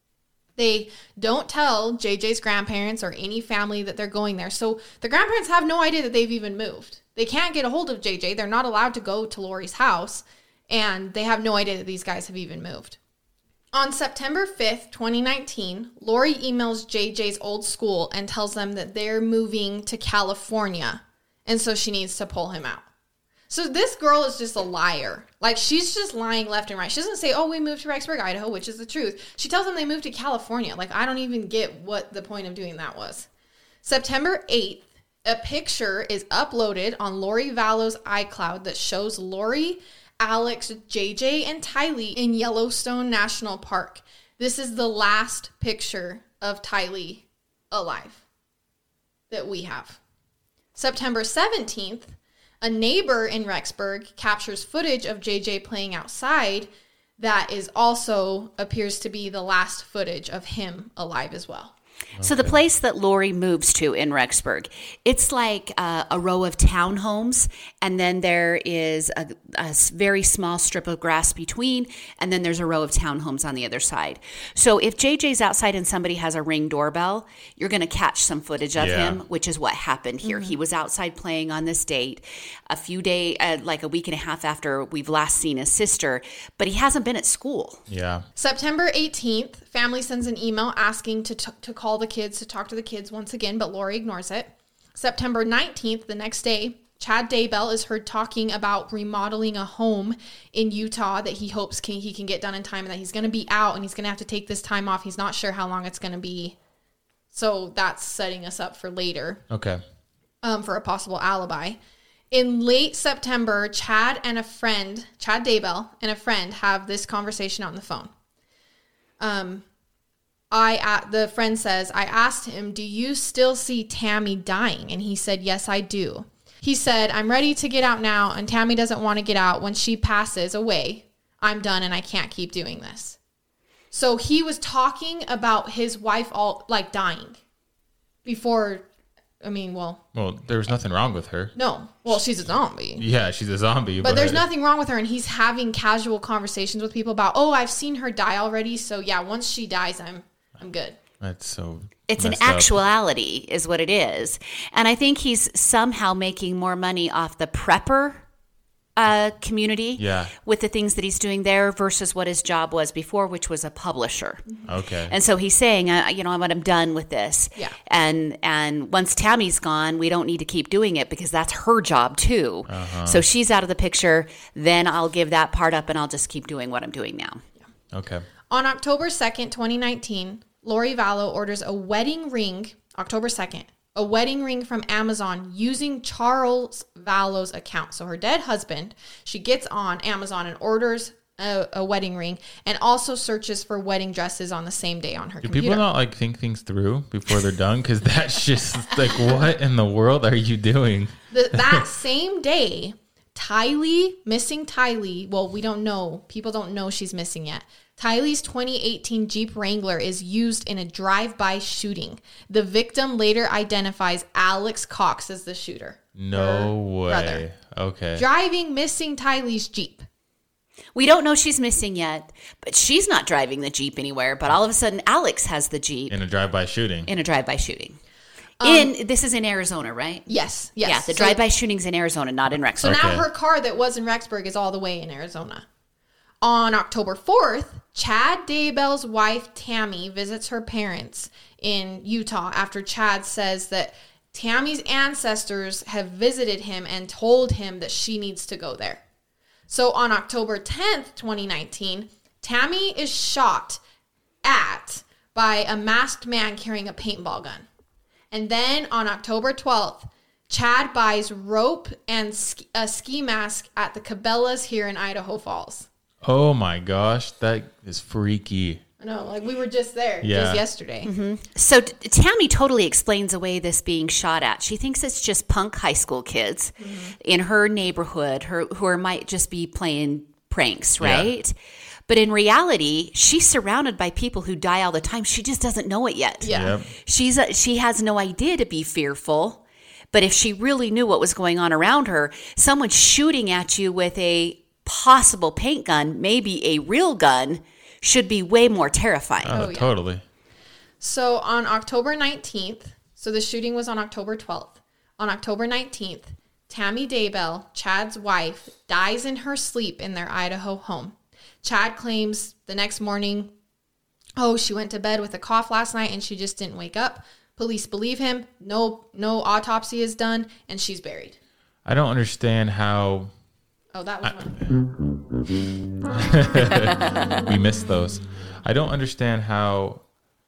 D: They don't tell JJ's grandparents or any family that they're going there. So the grandparents have no idea that they've even moved. They can't get a hold of JJ. They're not allowed to go to Lori's house. And they have no idea that these guys have even moved. On September 5th, 2019, Lori emails JJ's old school and tells them that they're moving to California. And so she needs to pull him out. So this girl is just a liar. Like, she's just lying left and right. She doesn't say, oh, we moved to Rexburg, Idaho, which is the truth. She tells them they moved to California. Like, I don't even get what the point of doing that was. September 8th, a picture is uploaded on Lori Vallow's iCloud that shows Lori, Alex, JJ, and Tylee in Yellowstone National Park. This is the last picture of Tylee alive that we have. September 17th, a neighbor in Rexburg captures footage of JJ playing outside that is also appears to be the last footage of him alive as well.
F: Okay. So the place that Lori moves to in Rexburg, it's like a row of townhomes, and then there is a very small strip of grass between, and then there's a row of townhomes on the other side. So if JJ's outside and somebody has a Ring doorbell, you're going to catch some footage of him, which is what happened here. Mm-hmm. He was outside playing on this date a few days, like a week and a half after we've last seen his sister, but he hasn't been at school.
B: Yeah.
D: September 18th, family sends an email asking to call the kids, to talk to the kids once again, but Lori ignores it. September 19th, the next day, Chad Daybell is heard talking about remodeling a home in Utah that he hopes he can get done in time, and that he's going to be out and he's going to have to take this time off. He's not sure how long it's going to be. So that's setting us up for later.
B: Okay.
D: For a possible alibi. In late September, Chad Daybell and a friend have this conversation on the phone. The friend says, I asked him, do you still see Tammy dying? And he said, yes, I do. He said, I'm ready to get out now, and Tammy doesn't want to get out. When she passes away, I'm done and I can't keep doing this. So he was talking about his wife dying before. Well,
B: there was nothing wrong with her.
D: No. Well, she's a zombie.
B: Yeah, she's a zombie.
D: But there's nothing wrong with her, and he's having casual conversations with people about, oh, I've seen her die already, so yeah, once she dies, I'm good.
B: That's so
F: It's an actuality is what it is. And I think he's somehow making more money off the prepper community with the things that he's doing there versus what his job was before, which was a publisher.
B: Okay.
F: And so he's saying, I'm done with this.
A: Yeah.
F: And once Tammy's gone, we don't need to keep doing it because that's her job too. So she's out of the picture. Then I'll give that part up and I'll just keep doing what I'm doing now.
B: Okay.
A: On October 2nd, 2019, Lori Vallow orders a wedding ring, October 2nd, a wedding ring from Amazon using Charles Vallow's account. So her dead husband, she gets on Amazon and orders a wedding ring and also searches for wedding dresses on the same day on her computer.
B: Do people not like think things through before they're done? Because that's just like, what in the world are you doing?
A: That same day, missing Tylee, well, we don't know. People don't know she's missing yet. Tylee's 2018 Jeep Wrangler is used in a drive-by shooting. The victim later identifies Alex Cox as the shooter.
B: No way.
A: Brother.
B: Okay.
A: Driving missing Tylee's Jeep.
F: We don't know she's missing yet, but she's not driving the Jeep anywhere. But all of a sudden, Alex has the Jeep.
B: In a drive-by shooting.
F: This is in Arizona, right?
A: Yes.
F: Yeah, the drive-by shooting's in Arizona, not in Rexburg.
A: So now her car that was in Rexburg is all the way in Arizona. On October 4th, Chad Daybell's wife, Tammy, visits her parents in Utah after Chad says that Tammy's ancestors have visited him and told him that she needs to go there. So on October 10th, 2019, Tammy is shot at by a masked man carrying a paintball gun. And then on October 12th, Chad buys rope and a ski mask at the Cabela's here in Idaho Falls.
B: Oh my gosh, that is freaky.
A: I know, like we were just there just yesterday.
F: Mm-hmm. So Tammy totally explains away this being shot at. She thinks it's just punk high school kids in her neighborhood who might just be playing pranks, right? Yeah. But in reality, she's surrounded by people who die all the time. She just doesn't know it yet.
A: Yeah.
B: Yep.
F: She has no idea to be fearful. But if she really knew what was going on around her, someone shooting at you with a possible paint gun, maybe a real gun, should be way more terrifying.
B: Oh, totally.
A: So on October 19th, so the shooting was on October 12th. On October 19th, Tammy Daybell, Chad's wife, dies in her sleep in their Idaho home. Chad claims the next morning, she went to bed with a cough last night and she just didn't wake up. Police believe him. No autopsy is done, and she's buried.
B: I don't understand how...
A: Oh, that was one.
B: We missed those. I don't understand how,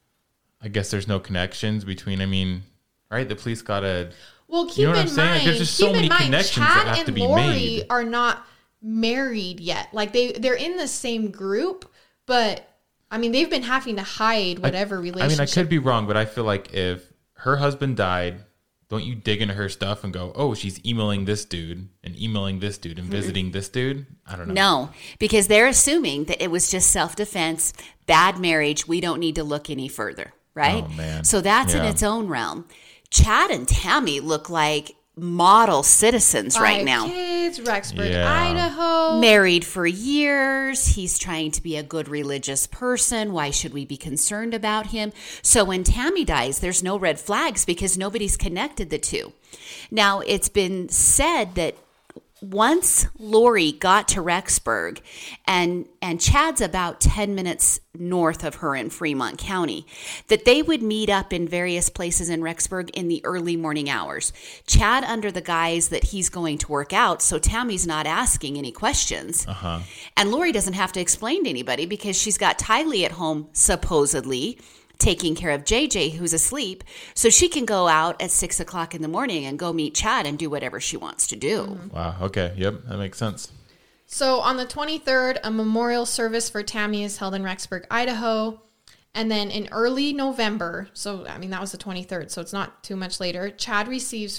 B: I guess there's no connections between, right? The police got to...
A: Well, keep in mind,
B: like, there's just so many connections
A: Chad
B: that have to be
A: Lori
B: made.
A: Are not married yet. Like, they're in the same group, but, they've been having to hide whatever relationship.
B: I could be wrong, but I feel like if her husband died... Don't you dig into her stuff and go, oh, she's emailing this dude and visiting this dude? I don't know.
F: No, because they're assuming that it was just self-defense, bad marriage. We don't need to look any further, right?
B: Oh, man.
F: So that's in its own realm. Chad and Tammy look like model citizens right now.
A: 5 kids, Rexburg, Idaho.
F: Married for years. He's trying to be a good religious person. Why should we be concerned about him? So when Tammy dies, there's no red flags because nobody's connected the two. Now, it's been said that once Lori got to Rexburg, and Chad's about 10 minutes north of her in Fremont County, that they would meet up in various places in Rexburg in the early morning hours. Chad under the guise that he's going to work out, so Tammy's not asking any questions. And Lori doesn't have to explain to anybody because she's got Tylee at home, supposedly, taking care of JJ, who's asleep, so she can go out at 6 o'clock in the morning and go meet Chad and do whatever she wants to do.
B: Wow. Okay. Yep. That makes sense.
A: So on the 23rd, a memorial service for Tammy is held in Rexburg, Idaho. And then in early November, so that was the 23rd, so it's not too much later, Chad receives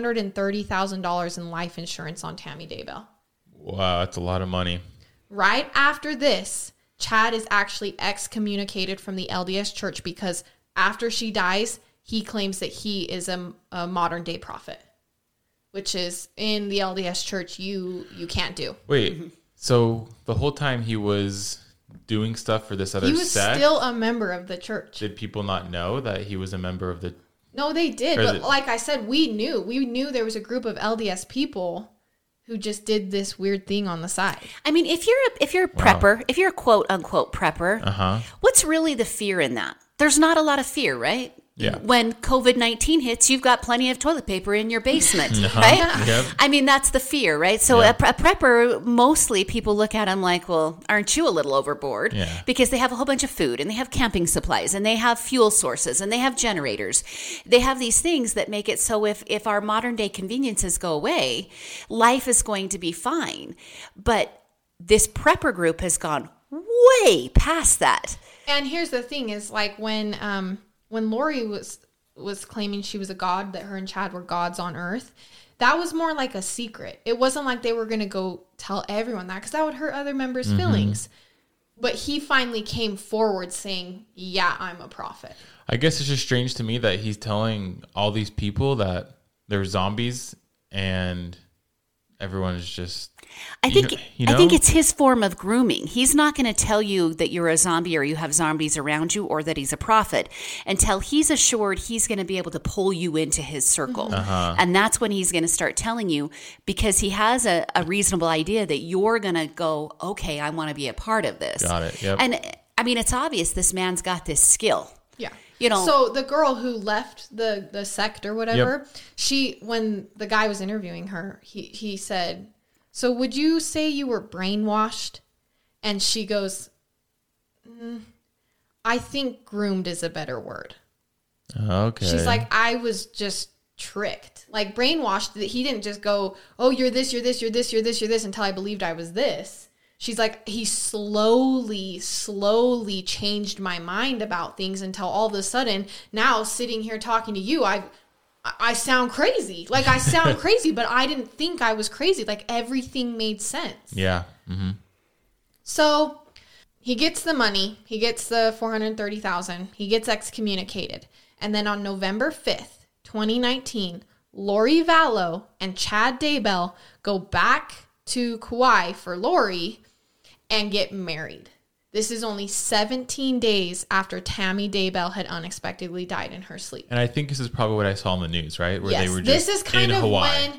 A: $430,000 in life insurance on Tammy Daybell.
B: Wow. That's a lot of money.
A: Right after this, Chad is actually excommunicated from the LDS Church because after she dies, he claims that he is a modern day prophet, which is in the LDS Church you can't do.
B: Wait, so the whole time he was doing stuff for this other sect?
A: He was still a member of the church.
B: Did people not know that he was a member of the...
A: No, they did. But like I said, we knew there was a group of LDS people
D: who just did this weird thing on the side.
F: I mean, if you're a prepper, if you're a quote unquote prepper, what's really the fear in that? There's not a lot of fear, right?
B: Yeah.
F: When COVID-19 hits, you've got plenty of toilet paper in your basement, right?
B: Yep.
F: I mean, that's the fear, right? So a prepper, mostly people look at them like, well, aren't you a little overboard?
B: Yeah.
F: Because they have a whole bunch of food and they have camping supplies and they have fuel sources and they have generators. They have these things that make it so if our modern day conveniences go away, life is going to be fine. But this prepper group has gone way past that.
D: And here's the thing is like when Lori was claiming she was a god, that her and Chad were gods on earth, that was more like a secret. It wasn't like they were going to go tell everyone that, because that would hurt other members' feelings. But he finally came forward saying, yeah, I'm a prophet.
B: I guess it's just strange to me that he's telling all these people that they're zombies and everyone is just...
F: I think it's his form of grooming. He's not going to tell you that you're a zombie or you have zombies around you or that he's a prophet until he's assured he's going to be able to pull you into his circle. And that's when he's going to start telling you, because he has a reasonable idea that you're going to go, okay, I want to be a part of this.
B: Got it. Yep.
F: And I mean, it's obvious this man's got this skill.
D: Yeah.
F: You know,
D: so the girl who left the sect or whatever, when the guy was interviewing her, he said, so would you say you were brainwashed? And she goes, I think groomed is a better word.
B: Okay.
D: She's like, I was just tricked. Like brainwashed, that he didn't just go, oh, you're this, you're this, you're this, you're this, you're this, until I believed I was this. She's like, he slowly changed my mind about things until all of a sudden, now sitting here talking to you, I sound crazy. Like I sound crazy, but I didn't think I was crazy. Like everything made sense.
B: Yeah. Mm-hmm.
D: So he gets the money. He gets the $430,000. He gets excommunicated. And then on November 5th, 2019, Lori Vallow and Chad Daybell go back to Kauai for Lori and get married. This is only 17 days after Tammy Daybell had unexpectedly died in her sleep.
B: And I think this is probably what I saw in the news, right? Where
D: yes,
B: they were just
D: this is kind
B: in
D: of
B: Hawaii.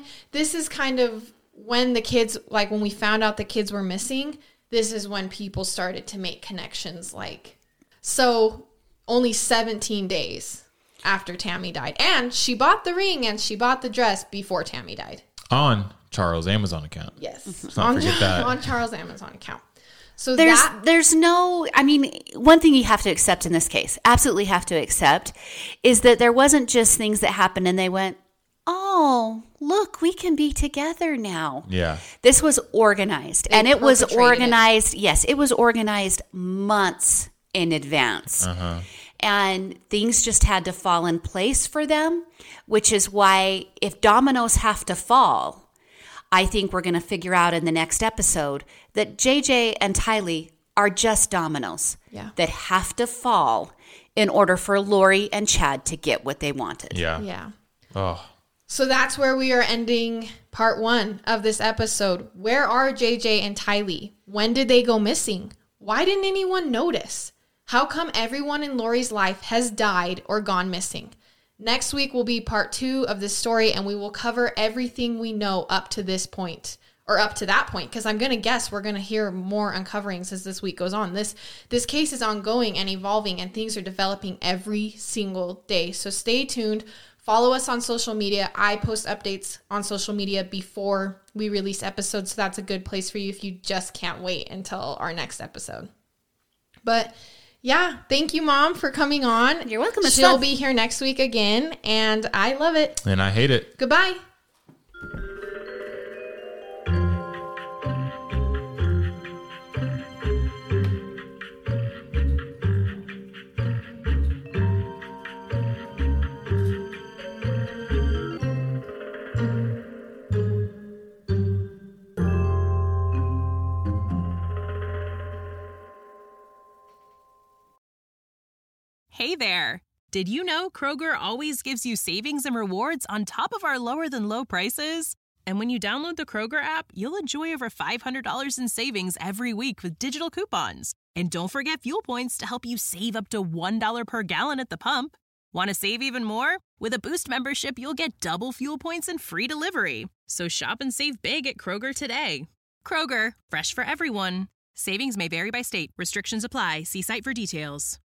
D: when the kids, like when we found out the kids were missing, this is when people started to make connections. Like, so only 17 days after Tammy died. And she bought the ring and she bought the dress before Tammy died.
B: On Charles' Amazon account.
D: Yes.
B: Let's not forget that.
D: On Charles' Amazon account. So
F: there's no, I mean, one thing you have to accept in this case, absolutely have to accept, is that there wasn't just things that happened and they went, oh, look, we can be together now.
B: Yeah.
F: This was organized. And it was organized. Yes, it was organized months in advance. And things just had to fall in place for them, which is why if dominoes have to fall, I think we're going to figure out in the next episode that JJ and Tylee are just dominoes that have to fall in order for Lori and Chad to get what they wanted.
B: Yeah.
D: Yeah.
B: Oh.
D: So that's where we are ending part 1 of this episode. Where are JJ and Tylee? When did they go missing? Why didn't anyone notice? How come everyone in Lori's life has died or gone missing? Next week will be part 2 of this story, and we will cover everything we know up to this point, or up to that point, because I'm going to guess we're going to hear more uncoverings as this week goes on. This case is ongoing and evolving, and things are developing every single day. So stay tuned. Follow us on social media. I post updates on social media before we release episodes, so that's a good place for you if you just can't wait until our next episode. But yeah, thank you, Mom, for coming on.
F: You're welcome.
D: She'll be here next week again, and I love it.
B: And I hate it.
D: Goodbye.
I: Hey there. Did you know Kroger always gives you savings and rewards on top of our lower than low prices? And when you download the Kroger app, you'll enjoy over $500 in savings every week with digital coupons. And don't forget fuel points to help you save up to $1 per gallon at the pump. Want to save even more? With a Boost membership, you'll get double fuel points and free delivery. So shop and save big at Kroger today. Kroger, fresh for everyone. Savings may vary by state. Restrictions apply. See site for details.